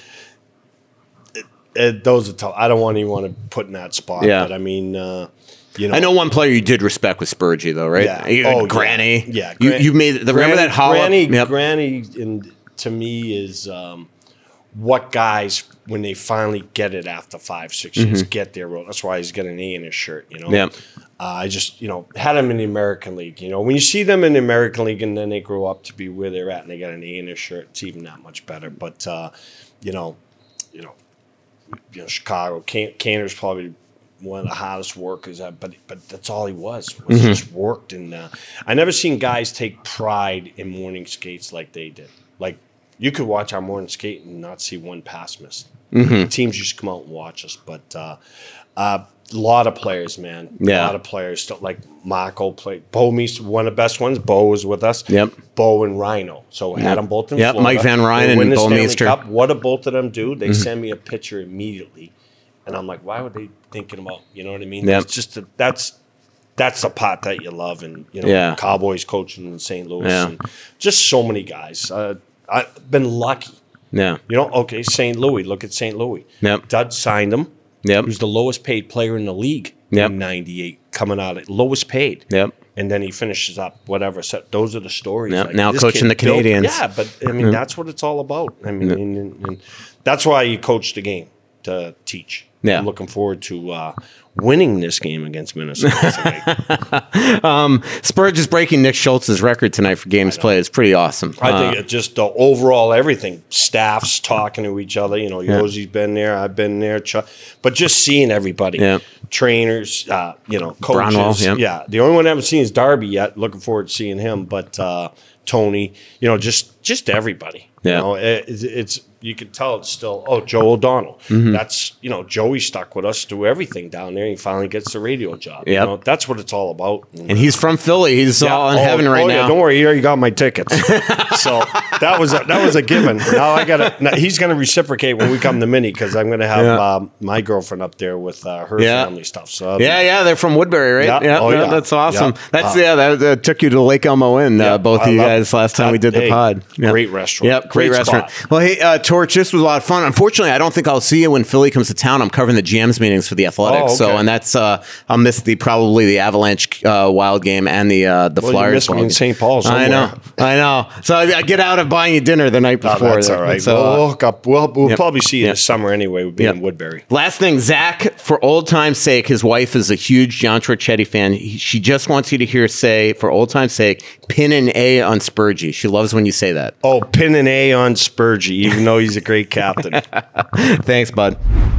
Speaker 10: it, it, those are tough. I don't want to even want to put in that spot.
Speaker 6: Yeah.
Speaker 10: But I mean, uh, you know,
Speaker 6: I know one player you did respect was Spurgey, though, right?
Speaker 10: Yeah.
Speaker 6: You-
Speaker 10: Oh,
Speaker 6: Granny.
Speaker 10: Yeah.
Speaker 6: You,
Speaker 10: Gran-
Speaker 6: you made the, remember that Holla?
Speaker 10: Granny,
Speaker 6: Yep.
Speaker 10: Granny, and to me is um, what guys when they finally get it after five, six years,
Speaker 6: Mhm.
Speaker 10: get their role. That's why he's got an A in his shirt. You know.
Speaker 6: Yep.
Speaker 10: Uh, I just, you know, had them in the American League. You know, when you see them in the American League and then they grow up to be where they're at and they got an A in their shirt, it's even that much better. But, uh, you know, you know, you know, Chicago, Can- Canner's probably one of the hardest workers, uh, but but that's all he was. was
Speaker 6: Mhm.
Speaker 10: just worked. And uh, I never seen guys take pride in morning skates like they did. Like, you could watch our morning skate and not see one pass missed.
Speaker 6: Mhm.
Speaker 10: Teams just come out and watch us. But uh, uh, a lot of players, man.
Speaker 6: Yeah.
Speaker 10: A lot of players. Still, like Marco played. Bo Meester, one of the best ones. Bo was with us.
Speaker 6: Yep.
Speaker 10: Bo and Rhino. So
Speaker 6: Yep.
Speaker 10: had them both in
Speaker 6: Yep,
Speaker 10: Florida.
Speaker 6: Mike Van Ryn
Speaker 10: They
Speaker 6: and
Speaker 10: win the
Speaker 6: Bo
Speaker 10: Stanley
Speaker 6: Meester.
Speaker 10: Cup. What do both of them do? They
Speaker 6: Mhm.
Speaker 10: send me a picture immediately. And I'm like, why would they thinking about, you know what I mean?
Speaker 6: Yep.
Speaker 10: It's just a, that's that's the part that you love. And, you know,
Speaker 6: Yeah.
Speaker 10: Cowboys coaching in Saint Louis.
Speaker 6: Yeah.
Speaker 10: And just so many guys. Uh, I've been lucky.
Speaker 6: Yeah.
Speaker 10: You know, okay, Saint Louis. Look at Saint Louis.
Speaker 6: Yep.
Speaker 10: Dud signed him.
Speaker 6: Yep.
Speaker 10: He was the lowest paid player in the league
Speaker 6: Yep.
Speaker 10: in ninety-eight, coming out at lowest paid.
Speaker 6: Yep.
Speaker 10: And then he finishes up, whatever. So those are the stories.
Speaker 6: Yep.
Speaker 10: Like,
Speaker 6: Now
Speaker 10: this
Speaker 6: coaching
Speaker 10: kid
Speaker 6: the
Speaker 10: built-
Speaker 6: Canadians.
Speaker 10: Yeah, but I mean,
Speaker 6: Yep.
Speaker 10: that's what it's all about. I mean,
Speaker 6: Yep.
Speaker 10: and, and, and that's why you coach the game, to teach.
Speaker 6: Yeah.
Speaker 10: I'm looking forward to uh, winning this game against Minnesota tonight.
Speaker 6: um, Spurs is breaking Nick Schultz's record tonight for games played. It's pretty awesome.
Speaker 10: I
Speaker 6: Uh,
Speaker 10: think it just the overall everything, staffs talking to each other. You know,
Speaker 6: Yeah.
Speaker 10: Yossi's been there, I've been there, Chuck, but just seeing everybody,
Speaker 6: Yeah.
Speaker 10: trainers, uh, you know, coaches.
Speaker 6: Brownwell, yeah.
Speaker 10: yeah, the only one I haven't seen is Darby yet. Looking forward to seeing him, but uh, Tony, you know, just just everybody.
Speaker 6: Yeah.
Speaker 10: You know, it, it's, it's you can tell it's still oh Joe O'Donnell.
Speaker 6: Mhm.
Speaker 10: That's you know Joey stuck with us through everything down there. He finally gets the radio job. You
Speaker 6: Yep.
Speaker 10: know, that's what it's all about.
Speaker 6: and he's from Philly. He's
Speaker 10: Yeah.
Speaker 6: all in
Speaker 10: Oh,
Speaker 6: heaven right
Speaker 10: oh,
Speaker 6: now.
Speaker 10: Yeah, don't worry, he already got my tickets. So that was a, that was a given. Now I got to. He's going to reciprocate when we come to Mini because I'm going to have
Speaker 6: Yeah.
Speaker 10: um, my girlfriend up there with uh, her
Speaker 6: Yeah.
Speaker 10: family stuff. So that'll be-
Speaker 6: Yeah, yeah, they're from Woodbury, right?
Speaker 10: Yeah. Oh,
Speaker 6: no,
Speaker 10: yeah.
Speaker 6: that's awesome.
Speaker 10: Yeah.
Speaker 6: That's
Speaker 10: Uh,
Speaker 6: yeah, that, that took you to Lake Elmo Inn,
Speaker 10: Yeah,
Speaker 6: uh, both
Speaker 10: I
Speaker 6: of you
Speaker 10: love
Speaker 6: guys last time
Speaker 10: that.
Speaker 6: we did the
Speaker 10: Hey,
Speaker 6: pod. Yep.
Speaker 10: great restaurant.
Speaker 6: Yep, great,
Speaker 10: Great
Speaker 6: restaurant.
Speaker 10: spot.
Speaker 6: Well, hey, uh, Torch, this was a lot of fun. Unfortunately, I don't think I'll see you when Philly comes to town. I'm covering the G Ms meetings for the Athletics,
Speaker 10: Oh,
Speaker 6: so
Speaker 10: okay.
Speaker 6: and that's uh, I'll miss the probably the Avalanche uh, Wild game and the uh, the
Speaker 10: Well, you
Speaker 6: Flyers.
Speaker 10: missed me
Speaker 6: Wild
Speaker 10: in
Speaker 6: game.
Speaker 10: Saint Paul
Speaker 6: I know, I know. So I, I get out of buying you dinner the night
Speaker 10: Oh,
Speaker 6: before.
Speaker 10: that's all right.
Speaker 6: So,
Speaker 10: we'll,
Speaker 6: uh,
Speaker 10: we'll hook up. We'll, we'll
Speaker 6: Yep.
Speaker 10: probably see you
Speaker 6: Yep.
Speaker 10: this summer anyway. We'll be
Speaker 6: Yep.
Speaker 10: in Woodbury.
Speaker 6: Last thing, Zach, for old time's sake, his wife is a huge John Torchetti fan. He, she just wants you to hear say, for old time's sake, pin an A on Spurgey. She loves when you say that.
Speaker 10: Oh, pin an A on Spurgey, even though he's a great captain.
Speaker 6: Thanks, bud.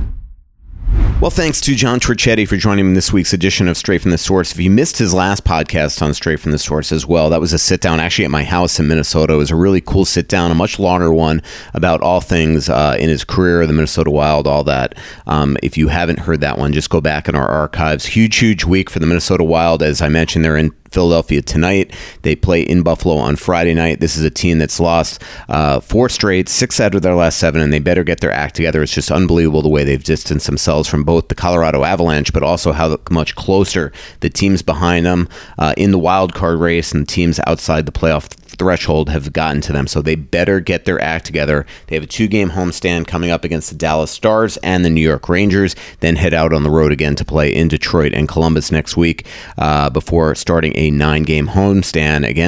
Speaker 4: Well, thanks to John Torchetti for joining me in this week's edition of Straight from the Source. If you missed his last podcast on Straight from the Source as well, that was a sit-down actually at my house in Minnesota. It was a really cool sit-down, a much longer one about all things uh, in his career, the Minnesota Wild, all that. Um, if you haven't heard that one, just go back in our archives. Huge, huge week for the Minnesota Wild. As I mentioned, they're in Philadelphia tonight. They play in Buffalo on Friday night. This is a team that's lost uh, four straight, six out of their last seven, and they better get their act together. It's just unbelievable the way they've distanced themselves from both the Colorado Avalanche, but also how much closer the teams behind them uh, in the wild card race and teams outside the playoff threshold have gotten to them. So they better get their act together. They have a two-game homestand coming up against the Dallas Stars and the New York Rangers, then head out on the road again to play in Detroit and Columbus next week uh, before starting a nine-game homestand against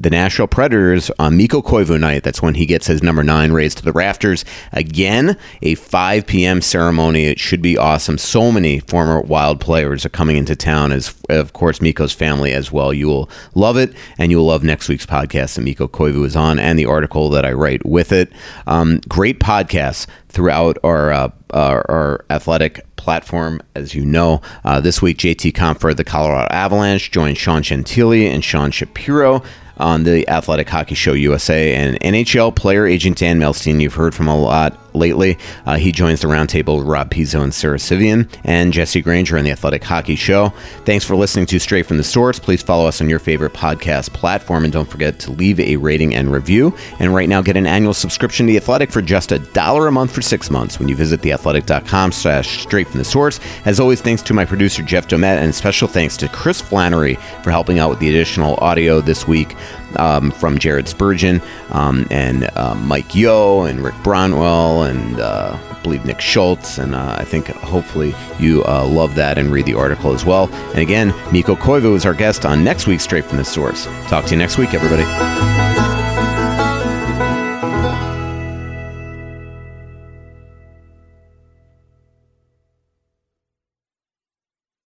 Speaker 4: the Nashville Predators on Mikko Koivu night. That's when he gets his number nine raised to the rafters. Again, a five p.m. ceremony. It should be awesome. So many former Wild players are coming into town, as of course Mikko's family as well. You will love it, and you will love next week's podcast that Mikko Koivu is on, and the article that I write with it. Um, great podcasts throughout our, uh, our our athletic platform, as you know. Uh, this week, J T Compher of the Colorado Avalanche joined Sean Gentili and Sean Shapiro on the Athletic Hockey Show U S A, and N H L player agent Dan Melstein, you've heard from a lot lately. Uh, he joins the roundtable with Rob Pizzo and Sarah Sivian, and Jesse Granger on the Athletic Hockey Show. Thanks for listening to Straight from the Source. Please follow us on your favorite podcast platform, and don't forget to leave a rating and review. And right now, get an annual subscription to The Athletic for just a dollar a month for six months when you visit theathletic.com slash straight from the source. As always, thanks to my producer, Jeff Domet, and special thanks to Chris Flannery for helping out with the additional audio this week um, from Jared Spurgeon um, and uh, Mike Yo and Rick Bronwell and uh, I believe Nick Schultz, and uh, I think hopefully you uh, love that and read the article as well. And again, Mikko Koivu is our guest on next week's Straight from the Source. Talk to you next week, everybody.